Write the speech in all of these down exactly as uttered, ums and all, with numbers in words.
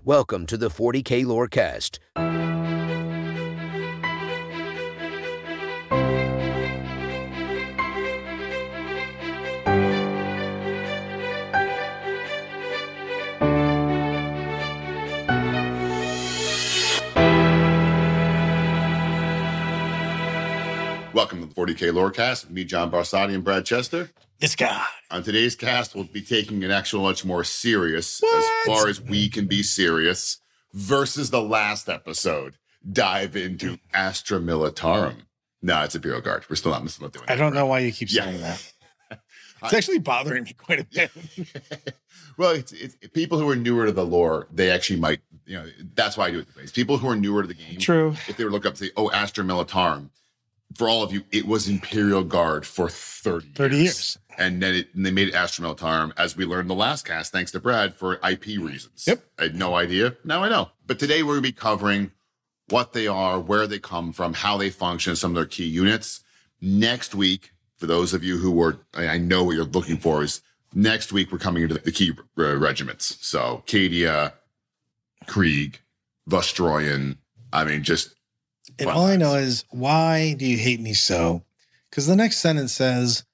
Welcome to the forty K Lorecast. Welcome to the forty K Lorecast with me, John Barsatti, and Brad Chester. This guy. On today's cast, we'll be taking an actual much more serious, What? as far as we can be serious, versus the last episode. Dive into Astra Militarum. No, it's Imperial Guard. We're still not, still not doing I that, don't right? know why you keep Yeah. saying that. It's actually bothering me quite a bit. Well, it's, it's people who are newer to the lore. They actually might, you know, that's why I do it. It's people who are newer to the game. True. If they were to look up, say, oh, Astra Militarum. For all of you, it was Imperial Guard for thirty, thirty years. years. And then it, and they made it Astra Militarum, as we learned in the last cast, thanks to Brad, for I P reasons. Yep. I had no idea. Now I know. But today we're going to be covering what they are, where they come from, how they function, some of their key units. Next week, for those of you who were, I know what you're looking for is, next week we're coming into the key uh, regiments. So Cadia, Krieg, Vostroyan, I mean, just... And fun all I lines. know is, why do you hate me so? Because the next sentence says,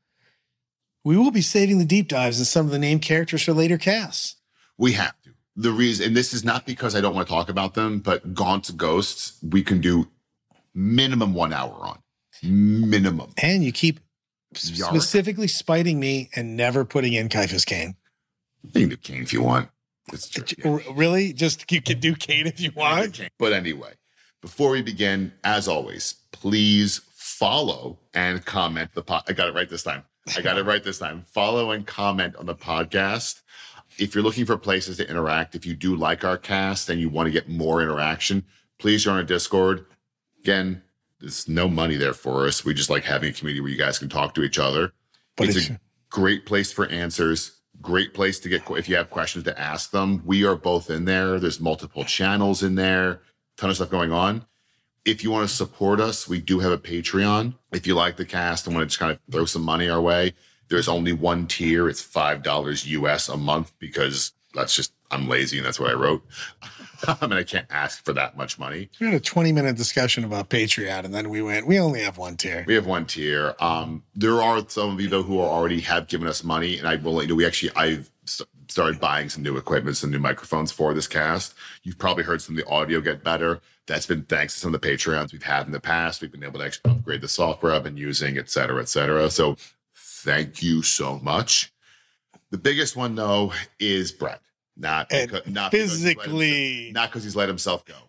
we will be saving the deep dives in some of the named characters for later casts. We have to. The reason, and this is not because I don't want to talk about them, but Gaunt's Ghosts, we can do minimum one hour on. Minimum. And you keep Yark? specifically spiting me and never putting in Kaifus Kane. You can do Kane if you want. It's true. R- Really? Just you can do Kane if you want? But anyway, before we begin, as always, please follow and comment the pod. I got it right this time. I got it right this time. Follow and comment on the podcast. If you're looking for places to interact, if you do like our cast and you want to get more interaction, please join our Discord. Again, there's no money there for us. We just like having a community where you guys can talk to each other. But it's it's- a great place for answers. Great place to get, if you have questions, to ask them. We are both in there. There's multiple channels in there. Ton of stuff going on. If you want to support us, we do have a Patreon. If you like the cast and want to just kind of throw some money our way, there's only one tier. It's five dollars U S a month because that's just, I'm lazy and that's what I wrote. I mean, I can't ask for that much money. We had a twenty minute discussion about Patreon, and then we went, we only have one tier. We have one tier. Um, there are some of you, though, who are already have given us money. And I will, you know, we actually, I've st- started buying some new equipment, some new microphones for this cast. You've probably heard some of the audio get better. That's been thanks to some of the Patreons we've had in the past. We've been able to actually upgrade the software I've been using, et cetera, et cetera. So thank you so much. The biggest one, though, is Brett. Not, And because, not because he's let physically. himself- not because he's let himself go.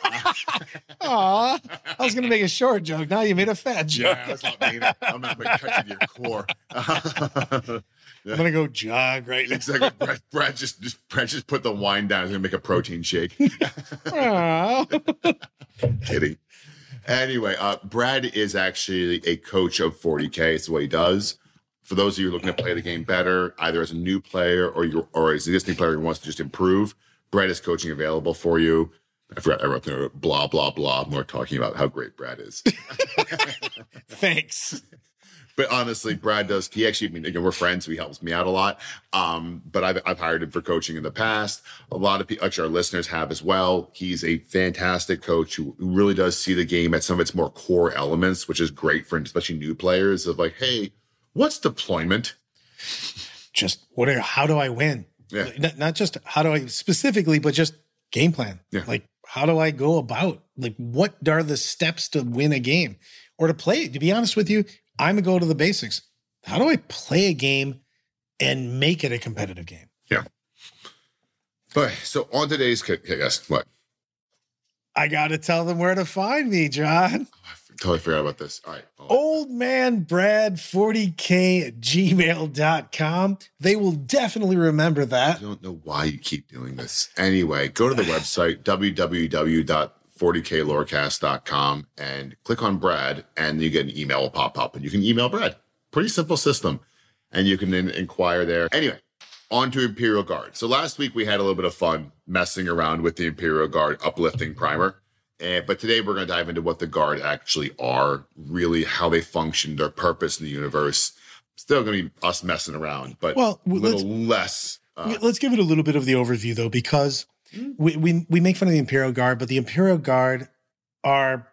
Aw, I was going to make a short joke. Now you made a fat joke. Yeah, that's not mean. I'm not going to cut you to your core. I'm going to go jog right now. Exactly. Brad, Brad just, just Brad just put the wine down. He's gonna make a protein shake. Aw. Kidding. Anyway, uh, Brad is actually a coach of forty K. It's what he does. For those of you looking to play the game better, either as a new player or you or as an existing player who wants to just improve, Brad is coaching available for you. I forgot I wrote there blah blah blah. More talking about how great Brad is. Thanks. But honestly, Brad does. He actually, I mean, again, we're friends, so he helps me out a lot. Um, but I've I've hired him for coaching in the past. A lot of people, actually, our listeners have as well. He's a fantastic coach who, who really does see the game at some of its more core elements, which is great for especially new players. Of like, hey, what's deployment? Just what are, how do I win? Yeah. Not, not just how do I specifically, but just game plan. Yeah. Like, how do I go about? Like, what are the steps to win a game or to play? To be honest with you, I'm going to go to the basics. How do I play a game and make it a competitive game? Yeah. But so on today's yes, what? I got to tell them where to find me, John. Oh, I totally forgot about this. All right. hold on. Old man Brad forty K at gmail dot com. They will definitely remember I that. don't know why you keep doing this. Anyway, go to the website, w w w dot forty k lorecast dot com, and click on Brad, and you get an email will pop up, and you can email Brad. Pretty simple system. And you can then inquire there. Anyway, on to Imperial Guard. So last week we had a little bit of fun messing around with the Imperial Guard uplifting primer. And, but today we're going to dive into what the Guard actually are, really how they function, their purpose in the universe. Still going to be us messing around, but Well, a little let's- less. Uh, Let's give it a little bit of the overview, though, because we, we we make fun of the Imperial Guard, but the Imperial Guard are,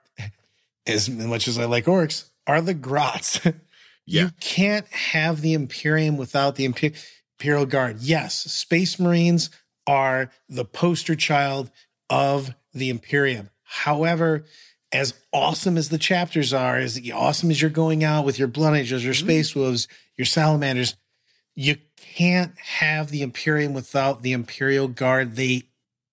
as much as I like orcs, are the Grots. Yeah. You can't have the Imperium without the Imper- Imperial Guard. Yes, Space Marines are the poster child of the Imperium. However, as awesome as the chapters are, as awesome as you're going out with your Blood Angels, your Space Wolves, your Salamanders, you can't have the Imperium without the Imperial Guard. They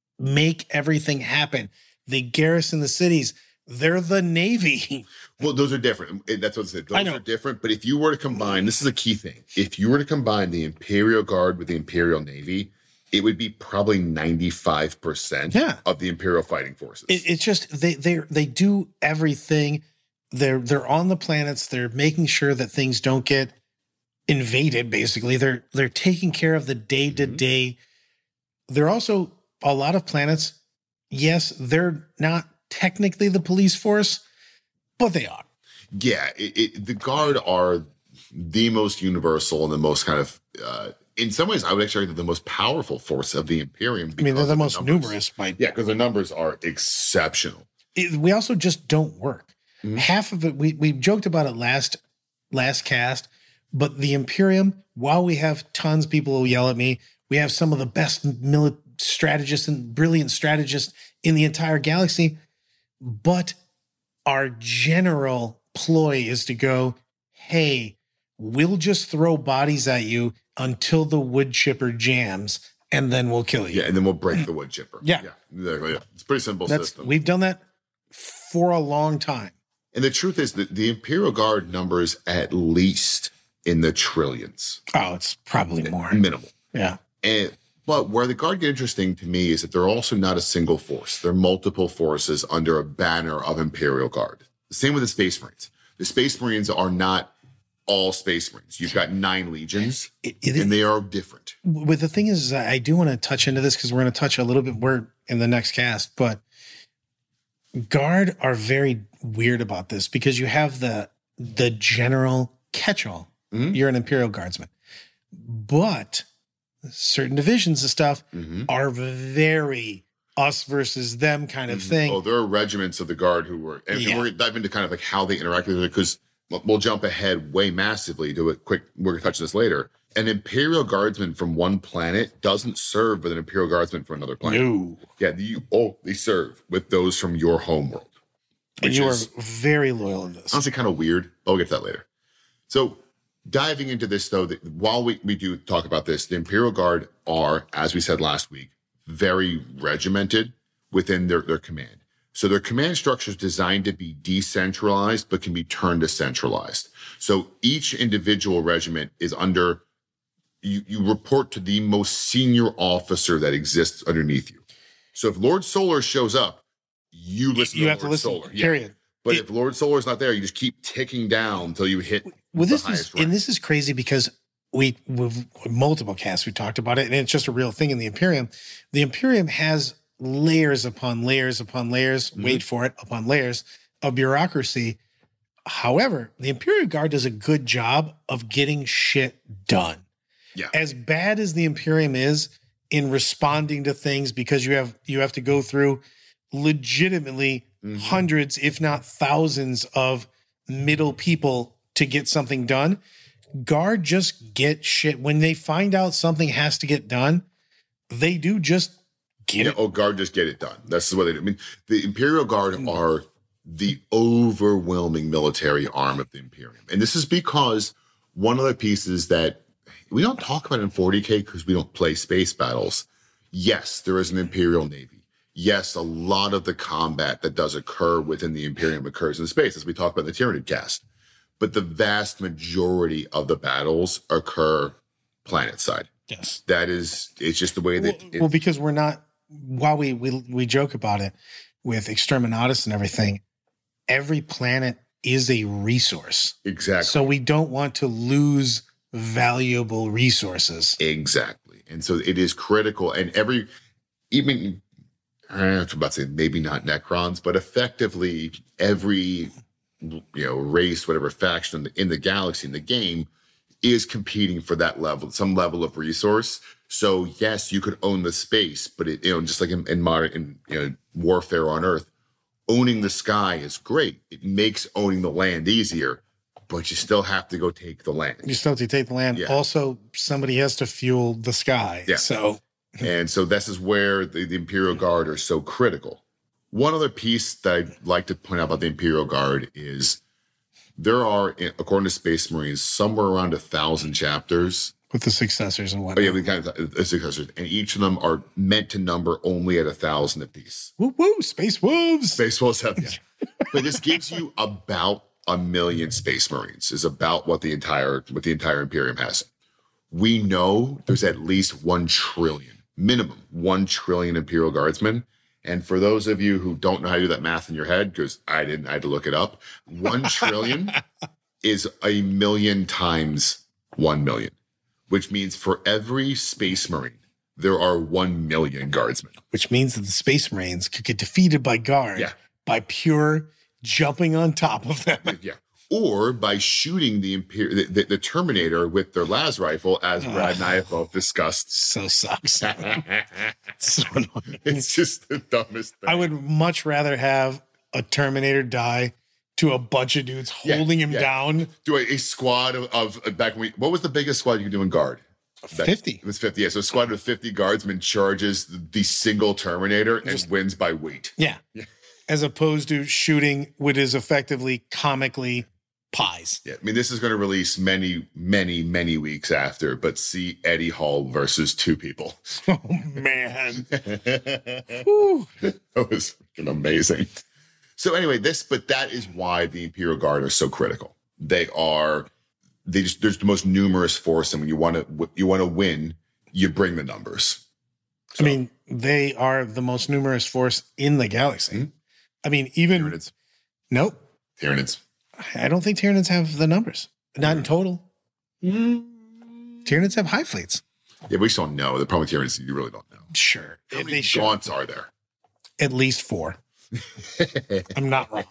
make everything happen. They garrison the cities. They're the Navy. Well, those are different. That's what I said. Those I know. are different. But if you were to combine, this is a key thing. If you were to combine the Imperial Guard with the Imperial Navy, it would be probably ninety-five percent Yeah. of the Imperial fighting forces. It, it's just they they they do everything. They're they're on the planets. They're making sure that things don't get invaded. Basically, they're they're taking care of the day to day. They're also a lot of planets. Yes, they're not technically the police force, but they are. Yeah, it, it, the Guard are the most universal and the most kind of, uh, in some ways, I would actually argue they're the most powerful force of the Imperium. I mean, they're because the of most numbers. numerous. By Yeah, because the numbers are exceptional. it, we also just don't work. Half of it, we we joked about it last last cast, but the Imperium, while we have tons of people who yell at me, we have some of the best mili- strategists and brilliant strategists in the entire galaxy. But our general ploy is to go, hey, we'll just throw bodies at you until the wood chipper jams, and then we'll kill you. Yeah, and then we'll break the wood chipper. Yeah. yeah, exactly, yeah. It's a pretty simple That's system. we've done that for a long time. And the truth is that the Imperial Guard numbers at least in the trillions, Oh, it's probably more. minimal. Yeah. And but where the Guard get interesting to me is that they're also not a single force. They're multiple forces under a banner of Imperial Guard. The same with the Space Marines. The Space Marines are not all Space Marines. You've got nine legions, It- it- and they are different. But the thing is, I do want to touch into this because we're going to touch a little bit more in the next cast. But Guard are very weird about this because you have the the general catch-all. Mhm. You're an Imperial Guardsman, but certain divisions of stuff Mhm. are very us versus them kind of thing. Oh, there are regiments of the Guard who were, and, Yeah. and we're going to dive into kind of like how they interact with it because we'll jump ahead way massively to a quick, we're going to touch this later. An Imperial Guardsman from one planet doesn't serve with an Imperial Guardsman from another planet. No, Yeah, you only serve with those from your home world. and Which you are is very loyal in this. honestly kind of weird. But we'll get to that later. So diving into this, though, that while we, we do talk about this, the Imperial Guard are, as we said last week, very regimented within their, their command. So their command structure is designed to be decentralized, but can be turned to centralized. So each individual regiment is under, you, you report to the most senior officer that exists underneath you. So if Lord Solar shows up, you listen you to have Lord to listen. Solar. Yeah. Period. But It- if Lord Solar's not there, you just keep ticking down until you hit Well, the this is highest rank. and this is crazy because we with multiple casts we talked about it, and it's just a real thing in the Imperium. The Imperium has layers upon layers upon layers. Mm-hmm. Wait for it, upon layers of bureaucracy. However, the Imperial Guard does a good job of getting shit done. Yeah. As bad as the Imperium is in responding to things, because you have you have to go through legitimately Mhm. hundreds, if not thousands, of middle people to get something done. Guard just get shit. When they find out something has to get done, they do just get Yeah, it. oh, Guard just get it done. That's what they do. I mean, the Imperial Guard are the overwhelming military arm of the Imperium. And this is because one of the pieces that we don't talk about in forty K because we don't play space battles. Yes, there is an Imperial Navy. Yes, a lot of the combat that does occur within the Imperium occurs in space, as we talked about in the Tyranid cast. But the vast majority of the battles occur planet side. Yes. That is, it's just the way that Well, it- well, because we're not, while we, we, we joke about it with Exterminatus and everything, every planet is a resource. exactly. So we don't want to lose valuable resources. Exactly. And so it is critical. And every, even, I was about to say maybe not Necrons, but effectively every, you know, race, whatever faction in the, in the galaxy, in the game, is competing for that level, some level of resource. So yes, you could own the space, but it, you know, just like in, in modern in, you know, warfare on Earth, owning the sky is great. It makes owning the land easier, but you still have to go take the land. You still have to take the land. Yeah. Also, somebody has to fuel the sky. Yeah. So, and so this is where the, the Imperial Guard are so critical. One other piece that I'd like to point out about the Imperial Guard is there are, according to Space Marines, somewhere around a thousand chapters. With the successors and Oh, whatnot. yeah, we kind of the successors, and each of them are meant to number only at a thousand apiece. Woo woo, Space Wolves. Space Wolves have, yeah. But this gives you about a million Space Marines. Is about what the entire what the entire Imperium has. We know there's at least one trillion, minimum one trillion Imperial Guardsmen. And for those of you who don't know how to do that math in your head, because I didn't, I had to look it up. One trillion is a million times one million. Which means for every Space Marine, there are one million Guardsmen. Which means that the Space Marines could get defeated by Guard Yeah. by pure jumping on top of them. Yeah. Or by shooting the, Imper- the, the, the Terminator with their las rifle, as Brad and I have both discussed. So sucks. So annoying. It's just the dumbest thing. I would much rather have a Terminator die to a bunch of dudes Yeah, holding him yeah. down. do a, a squad of, of back when we, what was the biggest squad you could do in Guard? Back- fifty. It was fifty. Yeah. So a squad of fifty Guardsmen charges the, the single Terminator and Just- wins by weight. Yeah. Yeah. As opposed to shooting what is effectively comically pies. Yeah, I mean, this is going to release many, many, many weeks after, but see Eddie Hall versus two people. Oh, man. That Whew. was freaking amazing. So anyway, this, but that is why the Imperial Guard are so critical. They are, they just, there's the most numerous force. And when you want to, you want to win, you bring the numbers. I mean, they are the most numerous force in the galaxy. Mhm. I mean, even, Tyranids. nope. Tyranids. I don't think Tyranids have the numbers. Not in total. Tyranids have high fleets. Yeah, we just don't know. The problem with Tyranids is you really don't know. Sure. How If many they should. gaunts are there? At least four. I'm not wrong.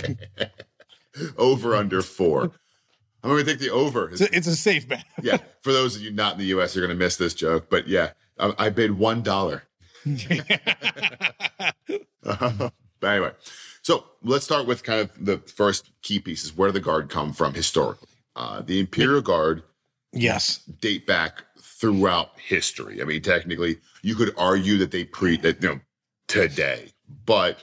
Over under four. I'm going to take the over. It's a, it's a safe bet. Yeah, for those of you not in the U S, you're going to miss this joke. But yeah, I, I bid one dollar. Uh, but anyway, so let's start with kind of the first key pieces. Where did the Guard come from historically? Uh, the Imperial Guard Yes. date back throughout history. I mean, technically, you could argue that they pre that you know today, but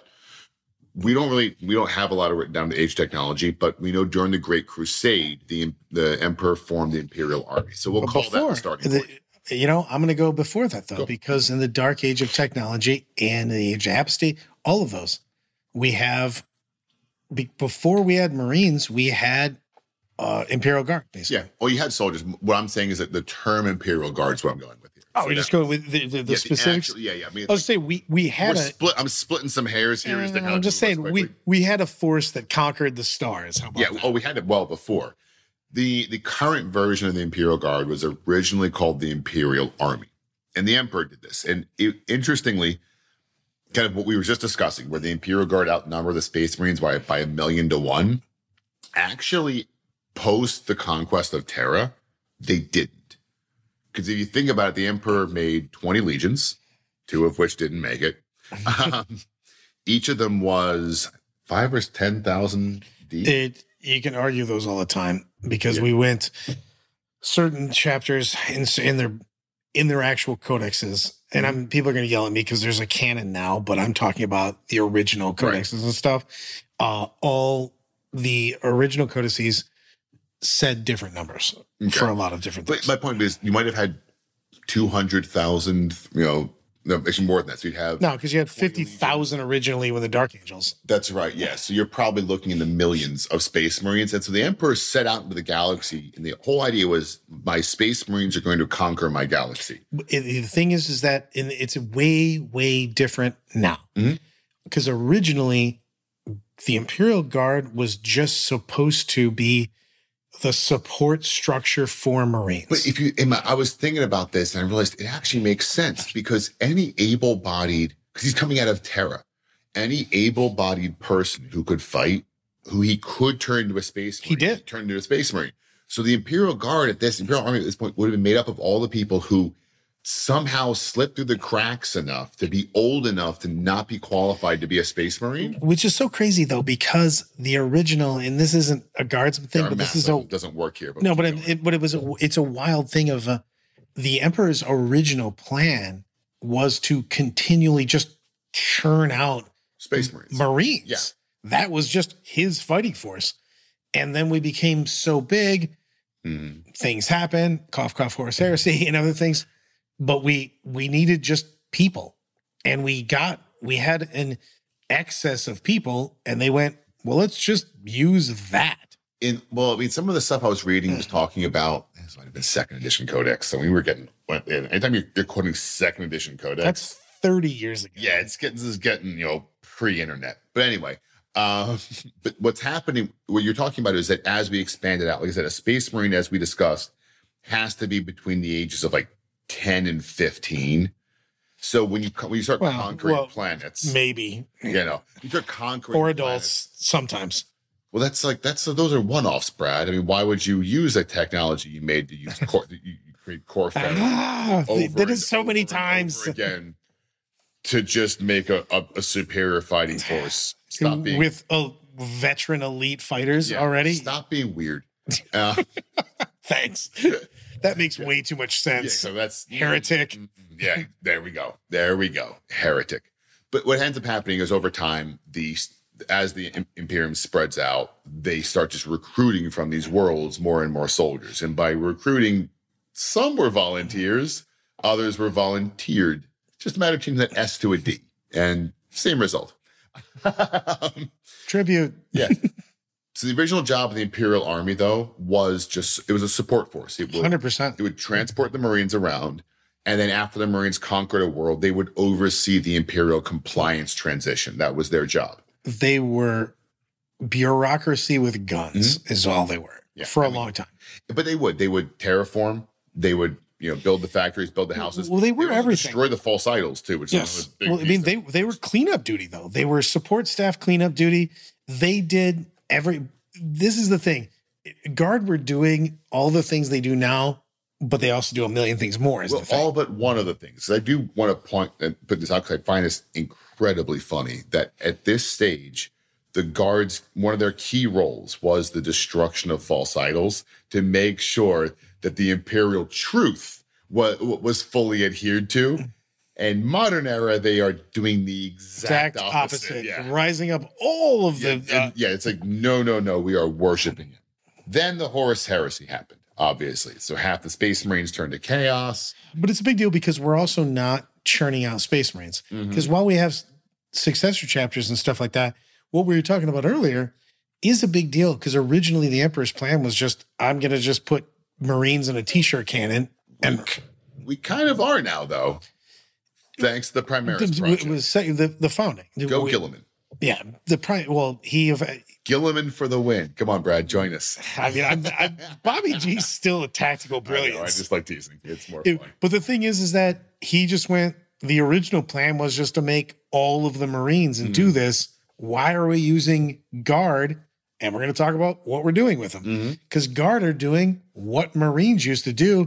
we don't really we don't have a lot of written down the age technology. But we know during the Great Crusade, the the Emperor formed the Imperial Army. So we'll But call that the starting the- point. you know, I'm going to go before that, though, Go. because in the dark age of technology and the age of apostasy, all of those, we have, be, before we had Marines, we had uh, Imperial Guard, basically. Yeah. Well, you had soldiers. What I'm saying is that the term Imperial Guard is what I'm going with here. Oh, So we that- just go with the, the, the yeah, specifics. actual- yeah, yeah. I mean, I was say we we had we're a. split. I'm splitting some hairs here. as to Uh, kind I'm of just move us saying we quickly. we had a force that conquered the stars. How about Yeah. that? Oh, we had it well before. The the current version of the Imperial Guard was originally called the Imperial Army, and the Emperor did this. And it, interestingly, kind of what we were just discussing, where the Imperial Guard outnumber the Space Marines by by a million to one. Actually, post the conquest of Terra, they didn't. Because if you think about it, the Emperor made twenty legions, two of which didn't make it. Um, each of them was five or ten thousand deep. It you can argue those all the time because Yeah. we went certain chapters in in their in their actual codexes, and I'm people are going to yell at me because there's a canon now, but I'm talking about the original Right. codexes and stuff. Uh, all the original codices said different numbers Okay. for a lot of different But things. my point is, you might have had two hundred thousand, you know, no, actually more than that. So you'd have, No, because you had fifty thousand originally with the Dark Angels. that's right, yeah. So you're probably looking in the millions of Space Marines. And so the Emperor set out into the galaxy, and the whole idea was my Space Marines are going to conquer my galaxy. It- the thing is, is that in, it's way, way different now. Mhm. Because originally, the Imperial Guard was just supposed to be the support structure for Marines. But if you, in my, I was thinking about this and I realized it actually makes sense because any able bodied, because he's coming out of Terra, any able bodied person who could fight, who he could turn into a Space Marine, He did. turn into a Space Marine. So the Imperial Guard at this, Imperial Army at this point would have been made up of all the people who somehow slip through the cracks enough to be old enough to not be qualified to be a Space Marine. Which is so crazy, though, because the original, and this isn't a guardsman thing, but this is a doesn't work here. But no, but it, it, but it was a, it's a wild thing of uh, the Emperor's original plan was to continually just churn out Space Marines. Marines. Yeah. That was just his fighting force, and then we became so big. Mm-hmm. Things happen, cough, cough, Horus Heresy, and other things. But we we needed just people, and we got we had an excess of people, and they went, well, let's just use that. In well, I mean, some of the stuff I was reading was talking about this might have been second edition codex. So we were getting anytime you're, you're quoting second edition codex, that's thirty years ago. Yeah, it's getting this is getting you know pre-internet. But anyway, uh, but what's happening? What you're talking about is that as we expanded out, like I said, a Space Marine, as we discussed, has to be between the ages of like ten and fifteen. So when you when you start well, conquering well, planets, maybe you know you start conquering or adults planets, sometimes. Well, that's like that's those are one-offs, Brad. I mean, why would you use a technology you made to use core, you, you create core Ah, they did it so many times again to just make a, a, a superior fighting force. Stop being with a veteran elite fighters yeah, already. Stop being weird. Uh, Thanks. That makes yeah. way too much sense. Yeah, so that's heretic. Yeah, there we go. There we go. Heretic. But what ends up happening is over time, the as the Imperium spreads out, they start just recruiting from these worlds more and more soldiers. And by recruiting, some were volunteers, others were volunteered. Just a matter of changing that S to a D, and same result. um, Tribute. Yeah. So the original job of the Imperial Army, though, was just, it was a support force. It would, one hundred percent. It would transport the Marines around. And then after the Marines conquered a world, they would oversee the Imperial compliance transition. That was their job. They were bureaucracy with guns mm-hmm. is all they were yeah, for a I mean, long time. But they would. They would terraform. They would, you know, build the factories, build the houses. Well, they were they everything. Destroy the false idols, too. Which yes. is big well, I mean, they, they were cleanup duty, though. They were support staff cleanup duty. They did every... This is the thing. Guard were doing all the things they do now, but they also do a million things more. Is well, the thing. all but one of the things. I do want to point and put this out because I find this incredibly funny that at this stage, the Guards, one of their key roles was the destruction of false idols to make sure that the Imperial truth was, was fully adhered to. And modern era, they are doing the exact, exact opposite. opposite. Yeah. Rising up all of yeah, the... Uh, yeah, it's like, no, no, no, we are worshiping him. Then the Horus Heresy happened, obviously. So half the Space Marines turned to chaos. But it's a big deal because we're also not churning out Space Marines. Because mm-hmm. while we have successor chapters and stuff like that, what we were talking about earlier is a big deal because originally the Emperor's plan was just, I'm going to just put Marines in a t-shirt cannon. And we, we kind of are now, though. Thanks to the Primaris project. It was the, the founding. Go we, Guilliman. Yeah. The prime. Well, he... Guilliman for the win. Come on, Brad, join us. I mean, I'm, I'm, Bobby G's still a tactical brilliance. I, know, I just like teasing. It's more it, fun. But the thing is, is that he just went, the original plan was just to make all of the Marines and mm. do this. Why are we using Guard? And we're going to talk about what we're doing with them. Because mm-hmm. Guard are doing what Marines used to do.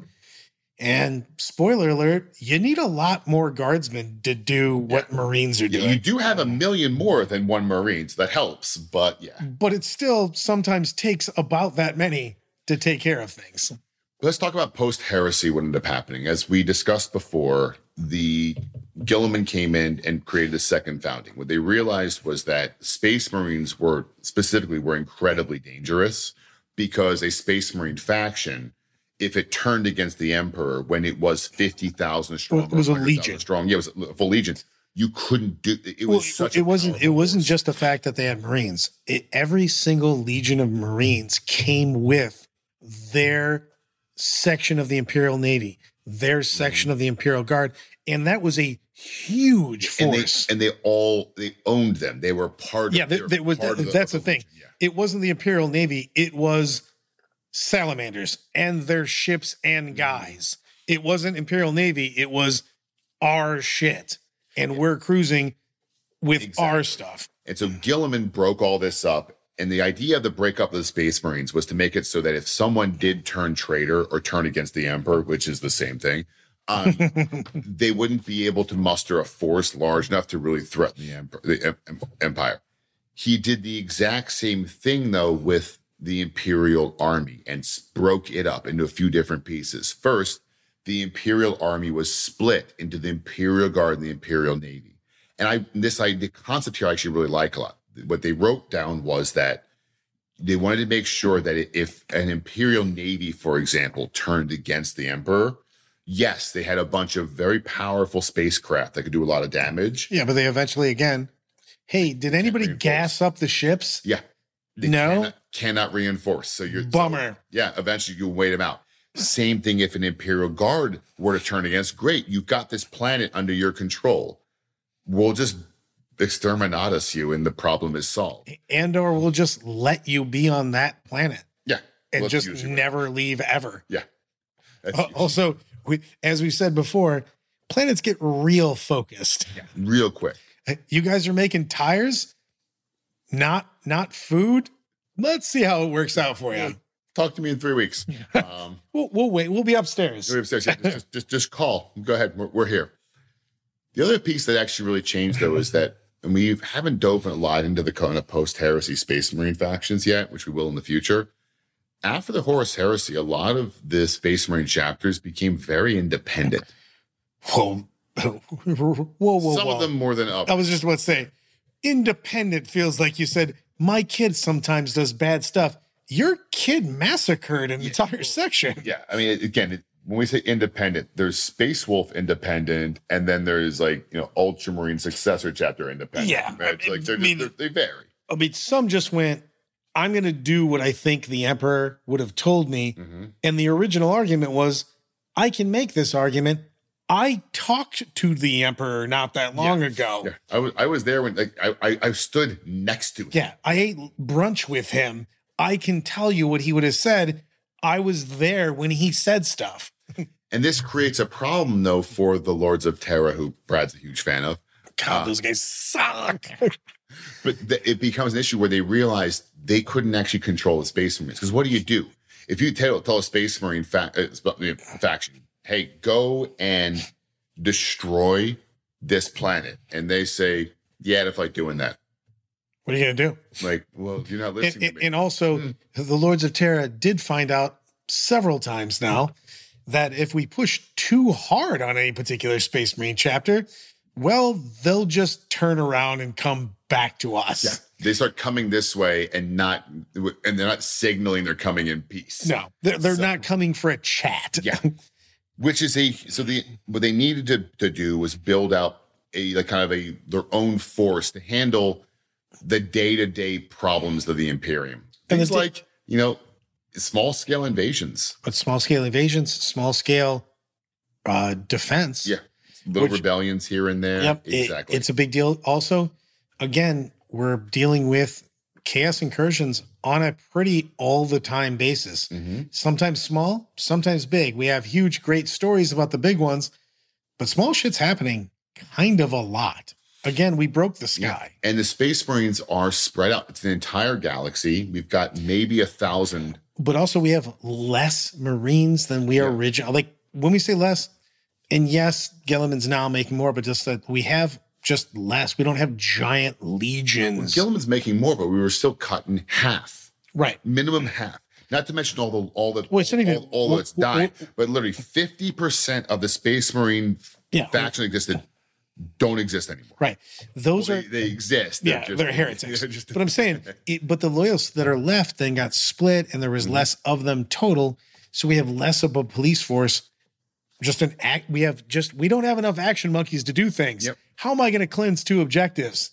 And spoiler alert, you need a lot more guardsmen to do what yeah. Marines are doing. You do have a million more than one Marine, so that helps, but yeah. But it still sometimes takes about that many to take care of things. Let's talk about post-heresy, what ended up happening. As we discussed before, the Guilliman came in and created a second founding. What they realized was that Space Marines were, specifically, were incredibly dangerous because a Space Marine faction, if it turned against the Emperor when it was fifty thousand strong, well, it was a legion strong. Yeah, it was a full legion. You couldn't do it. It well, was such. It a wasn't. It wasn't force. just the fact that they had Marines. It, every single legion of Marines came with their section of the Imperial Navy, their section mm-hmm. of the Imperial Guard, and that was a huge force. And they, and they all they owned them. They were part. Yeah, of, they, they was, part that, of the, that's of the thing. Yeah. It wasn't the Imperial Navy. It was salamanders and their ships and guys. It wasn't Imperial Navy. It was our shit. And we're cruising with exactly. our stuff. And so Guilliman broke all this up. And the idea of the breakup of the Space Marines was to make it so that if someone did turn traitor or turn against the Emperor, which is the same thing, um, they wouldn't be able to muster a force large enough to really threaten the, emp- the em- empire. He did the exact same thing, though, with the Imperial Army and s- broke it up into a few different pieces. First, the Imperial Army was split into the Imperial Guard and the Imperial Navy. And I this I the concept here I actually really like a lot. What they wrote down was that they wanted to make sure that if an Imperial Navy, for example, turned against the Emperor, yes, they had a bunch of very powerful spacecraft that could do a lot of damage. Yeah, but they eventually, again, hey, did anybody reinforce. gas up the ships? Yeah. They No? Cannot, cannot reinforce. So you're Bummer. so, yeah, eventually you wait them out. Same thing if an Imperial Guard were to turn against. Great, you've got this planet under your control. We'll just exterminatus you and the problem is solved. And or we'll just let you be on that planet Yeah. and Well, just usually- never leave ever. Yeah. That's Uh, usually- also, we, as we said before, planets get real focused. yeah, real quick. You guys are making tires, not not food. Let's see how it works out for you. Talk to me in three weeks. Um, We'll, we'll wait. We'll be upstairs. we're upstairs. Yeah, just, just, just call. Go ahead. We're, we're here. The other piece that actually really changed, though, is that, and we haven't dove a lot into the kind of post-heresy Space Marine factions yet, which we will in the future. After the Horus Heresy, a lot of the Space Marine chapters became very independent. Whoa, whoa, whoa, whoa! Some whoa. of them more than others. I was just about to say, independent feels like you said, my kid sometimes does bad stuff. Your kid massacred an entire section. Yeah, I mean, again, it, when we say independent, there's Space Wolf independent, and then there's like, you know, Ultramarine successor chapter independent. Yeah, right? It's I like they're, mean- they're, they vary. I mean, some just went, I'm going to do what I think the emperor would have told me. Mhm. And the original argument was, I can make this argument. I talked to the emperor not that long ago. Yeah, I was I was there when like I I, I stood next to him. Yeah, I ate brunch with him. I can tell you what he would have said. I was there when he said stuff. And this creates a problem though for the Lords of Terra, who Brad's a huge fan of. God, Uh, those guys suck. But th- it becomes an issue where they realize they couldn't actually control the Space Marines. Because what do you do if you tell tell a Space Marine fa- uh, sp- uh, faction, "Hey, go and destroy this planet," and they say, "Yeah, I like doing that." What are you going to do? Like, well, you're not And, listening and, to me. and also, Mm. the Lords of Terra did find out several times now that if we push too hard on any particular Space Marine chapter, well, they'll just turn around and come back to us. Yeah, they start coming this way and not, and they're not signaling they're coming in peace. No, they're, they're So- not coming for a chat. Yeah, which is a so the what they needed to to do was build out a like kind of a their own force to handle the day to day problems of the Imperium. And Things the- like you know small scale invasions. But small scale invasions, small scale uh, defense. Yeah, little Which- rebellions here and there. Yep. it- Exactly. it's a big deal. Also, again, we're dealing with chaos incursions on a pretty all the time basis. Mhm. Sometimes small, sometimes big. We have huge, great stories about the big ones, but small shit's happening kind of a lot. Again, we broke the Yeah. sky. And the Space Marines are spread out. It's an entire galaxy. We've got maybe a thousand. But also, we have less Marines than we Yeah. originally. Like when we say less, and yes, Gellerman's now making more, but just that we have just less. We don't have giant legions. Gilliman's making more, but we were still cut in half. Right. Minimum half. Not to mention all the all the Well, it's not even- all, all well, that's dying, well- but literally fifty percent of the Space Marine Yeah. faction that existed don't exist anymore. Right. Those Well, are they, they exist. yeah, just- they're heretics. they're just- but I'm saying, it, but the loyalists that are left then got split, and there was Mm-hmm. less of them total. So we have less of a police force. Just an act. We have just we don't have enough action monkeys to do things. Yep. How am I going to cleanse two objectives?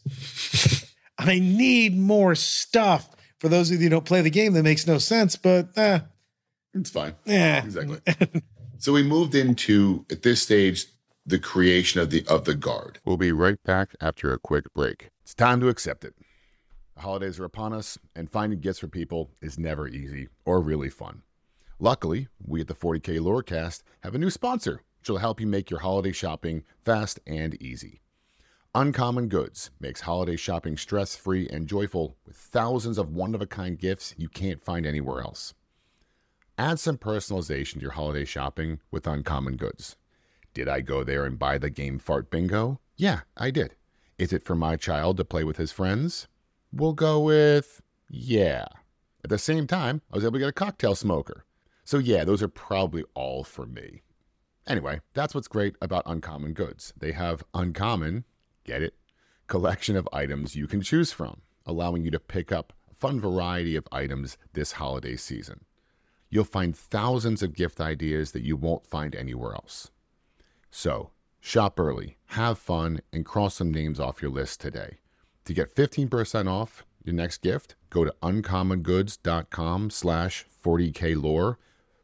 I need more stuff. For those of you who don't play the game, that makes no sense. But uh, it's fine. yeah, Exactly. So we moved into at this stage the creation of the of the guard. We'll be right back after a quick break. It's time to accept it. The holidays are upon us, and finding gifts for people is never easy or really fun. Luckily, we at the forty K Lorecast have a new sponsor, which will help you make your holiday shopping fast and easy. Uncommon Goods makes holiday shopping stress-free and joyful with thousands of one-of-a-kind gifts you can't find anywhere else. Add some personalization to your holiday shopping with Uncommon Goods. Did I go there and buy the game Fart Bingo? Yeah, I did. Is it for my child to play with his friends? We'll go with yeah. At the same time, I was able to get a cocktail smoker. So yeah, those are probably all for me. Anyway, that's what's great about Uncommon Goods. They have uncommon, get it, collection of items you can choose from, allowing you to pick up a fun variety of items this holiday season. You'll find thousands of gift ideas that you won't find anywhere else. So, shop early, have fun, and cross some names off your list today. To get fifteen percent off your next gift, go to uncommongoods.com slash 40klore,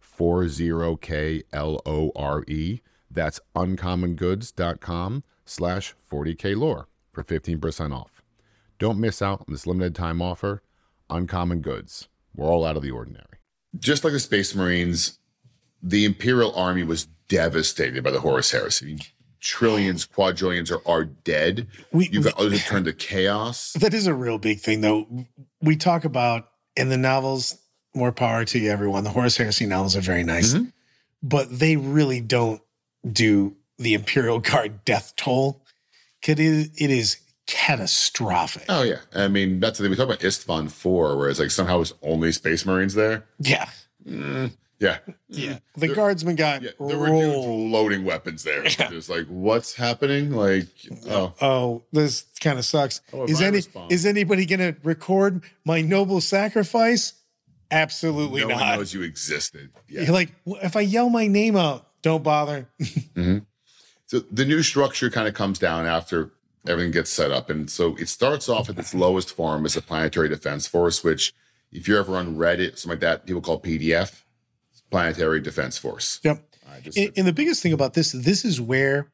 forty K L O R E. That's uncommongoods.com slash 40klore for fifteen percent off. Don't miss out on this limited time offer. Uncommon Goods. We're all out of the ordinary. Just like the Space Marines, the Imperial Army was devastated by the Horus Heresy. Trillions, quadrillions are, are dead. We, You've got others that turn to chaos. That is a real big thing, though. We talk about in the novels, more power to you, everyone. The Horus Heresy novels are very nice, mm-hmm. but they really don't do the Imperial Guard death toll. It is, it is catastrophic. Oh, yeah. I mean, that's the thing. We talk about Istvan four, where it's like somehow it's only Space Marines there. Yeah. Mm, yeah. Yeah. The they're, guardsmen got yeah, there were dudes loading weapons there. Yeah. It's like, what's happening? Like, oh. Oh, this kind of sucks. Oh, is any respond? Is anybody going to record my noble sacrifice? Absolutely no not. No one knows you existed. Yeah. You're like, if I yell my name out, don't bother. Mm-hmm. So the new structure kind of comes down after everything gets set up. And so it starts off at its lowest form as a Planetary Defense Force, which if you're ever on Reddit, something like that, people call P D F, Planetary Defense Force. Yep. Just, and, and the biggest thing about this, this is where,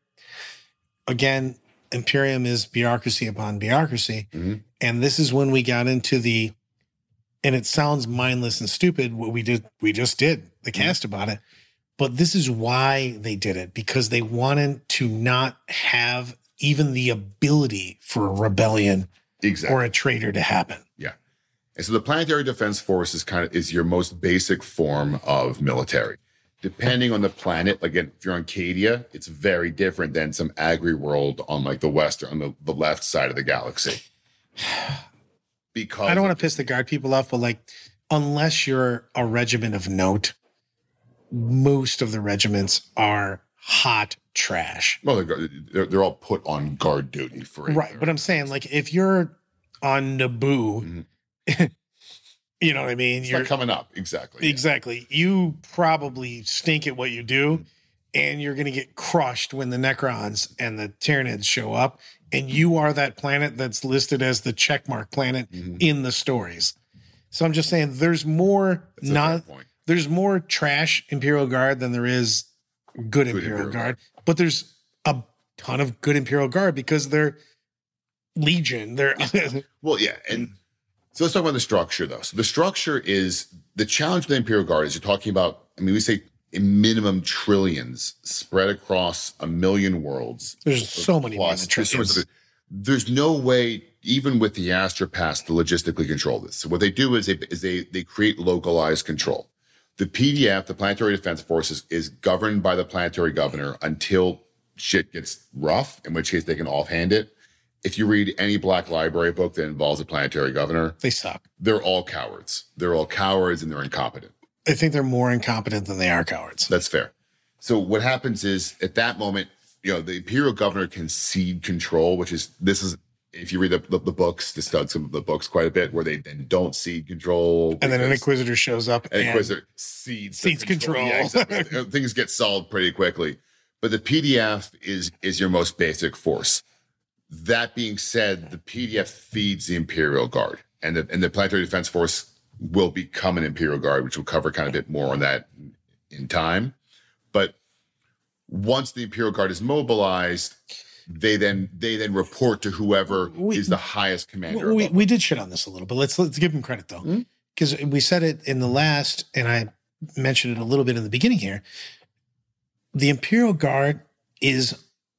again, Imperium is bureaucracy upon bureaucracy. Mm-hmm. And this is when we got into the, and it sounds mindless and stupid, what we did, we just did the cast mm-hmm. about it. But this is why they did it, because they wanted to not have even the ability for a rebellion exactly. or a traitor to happen. Yeah. And so the Planetary Defense Force is kind of is your most basic form of military. Depending on the planet, like if you're on Cadia, it's very different than some agri world on like the western, on the, the left side of the galaxy. Because I don't want to piss the guard people off, but like, unless you're a regiment of note, most of the regiments are hot trash. Well, they're, they're, they're all put on guard duty for it. Right. But I'm saying, like, if you're on Naboo, mm-hmm. you know what I mean? It's you're not coming up. Exactly. Exactly. Yeah. You probably stink at what you do, mm-hmm. and you're going to get crushed when the Necrons and the Tyranids show up, and you are that planet that's listed as the checkmark planet mm-hmm. in the stories. So I'm just saying there's more that's not there's more trash Imperial Guard than there is good, good Imperial, Imperial Guard. Guard, but there's a ton of good Imperial Guard because they're Legion. They're well, yeah, and so let's talk about the structure though. So the structure is the challenge with the Imperial Guard is you're talking about. I mean, we say in minimum trillions spread across a million worlds. There's so many plus, trillions. There's, there's no way, even with the Astra Pass, to logistically control this. So what they do is they is they they create localized control. The P D F, the Planetary Defense Forces, is governed by the planetary governor until shit gets rough, in which case they can offhand it. If you read any Black Library book that involves a planetary governor, they suck. They're all cowards. They're all cowards and they're incompetent. I think they're more incompetent than they are cowards. That's fair. So what happens is at that moment, you know, the imperial governor can cede control, which is, this is, if you read the, the, the books, this does some of the books quite a bit, where they then don't cede control. And then an Inquisitor shows up and Inquisitor cedes, cedes control. control. Yeah, exactly. Things get solved pretty quickly. But the P D F is is your most basic force. That being said, the P D F feeds the Imperial Guard, and the and the Planetary Defense Force will become an Imperial Guard, which we'll cover kind of a bit more on that in time. But once the Imperial Guard is mobilized, they then they then report to whoever we, is the highest commander. We we did shit on this a little bit. Let's let's give him credit though, because mm-hmm. we said it in the last, and I mentioned it a little bit in the beginning here. The Imperial Guard is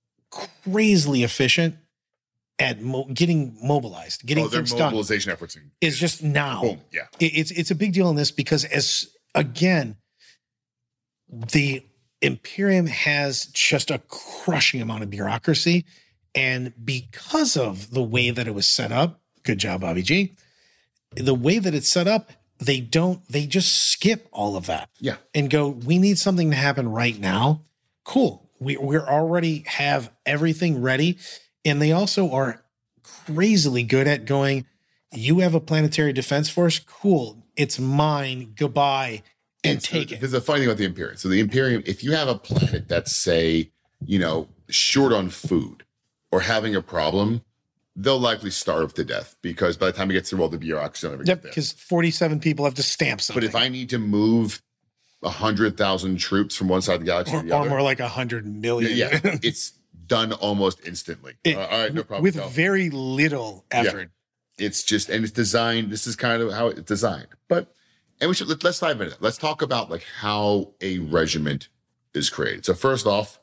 crazily efficient at mo- getting mobilized, getting oh, their things mobilization done. efforts is just now. Boom. Yeah, it, it's it's a big deal in this because as again, the Imperium has just a crushing amount of bureaucracy. And because of the way that it was set up, good job, Bobby G, the way that it's set up, they don't, they just skip all of that. Yeah. And go, we need something to happen right now. Cool. We we're already have everything ready. And they also are crazily good at going, you have a planetary defense force? Cool. It's mine. Goodbye. And, and take so, it. There's a funny thing about the Imperium. So the Imperium, if you have a planet that's, say, you know, short on food or having a problem, they'll likely starve to death because by the time it gets through all the bureaucracy, they'll never yep, get there. because forty-seven people have to stamp something. But if I need to move one hundred thousand troops from one side of the galaxy or, to the or other. more like one hundred million. Yeah, yeah it's done almost instantly. It, uh, all right, no problem. With no. very little effort. Yeah. It's just, and it's designed, this is kind of how it's designed. But, and we should, let, let's dive into it. Let's talk about like how a regiment is created. So first off,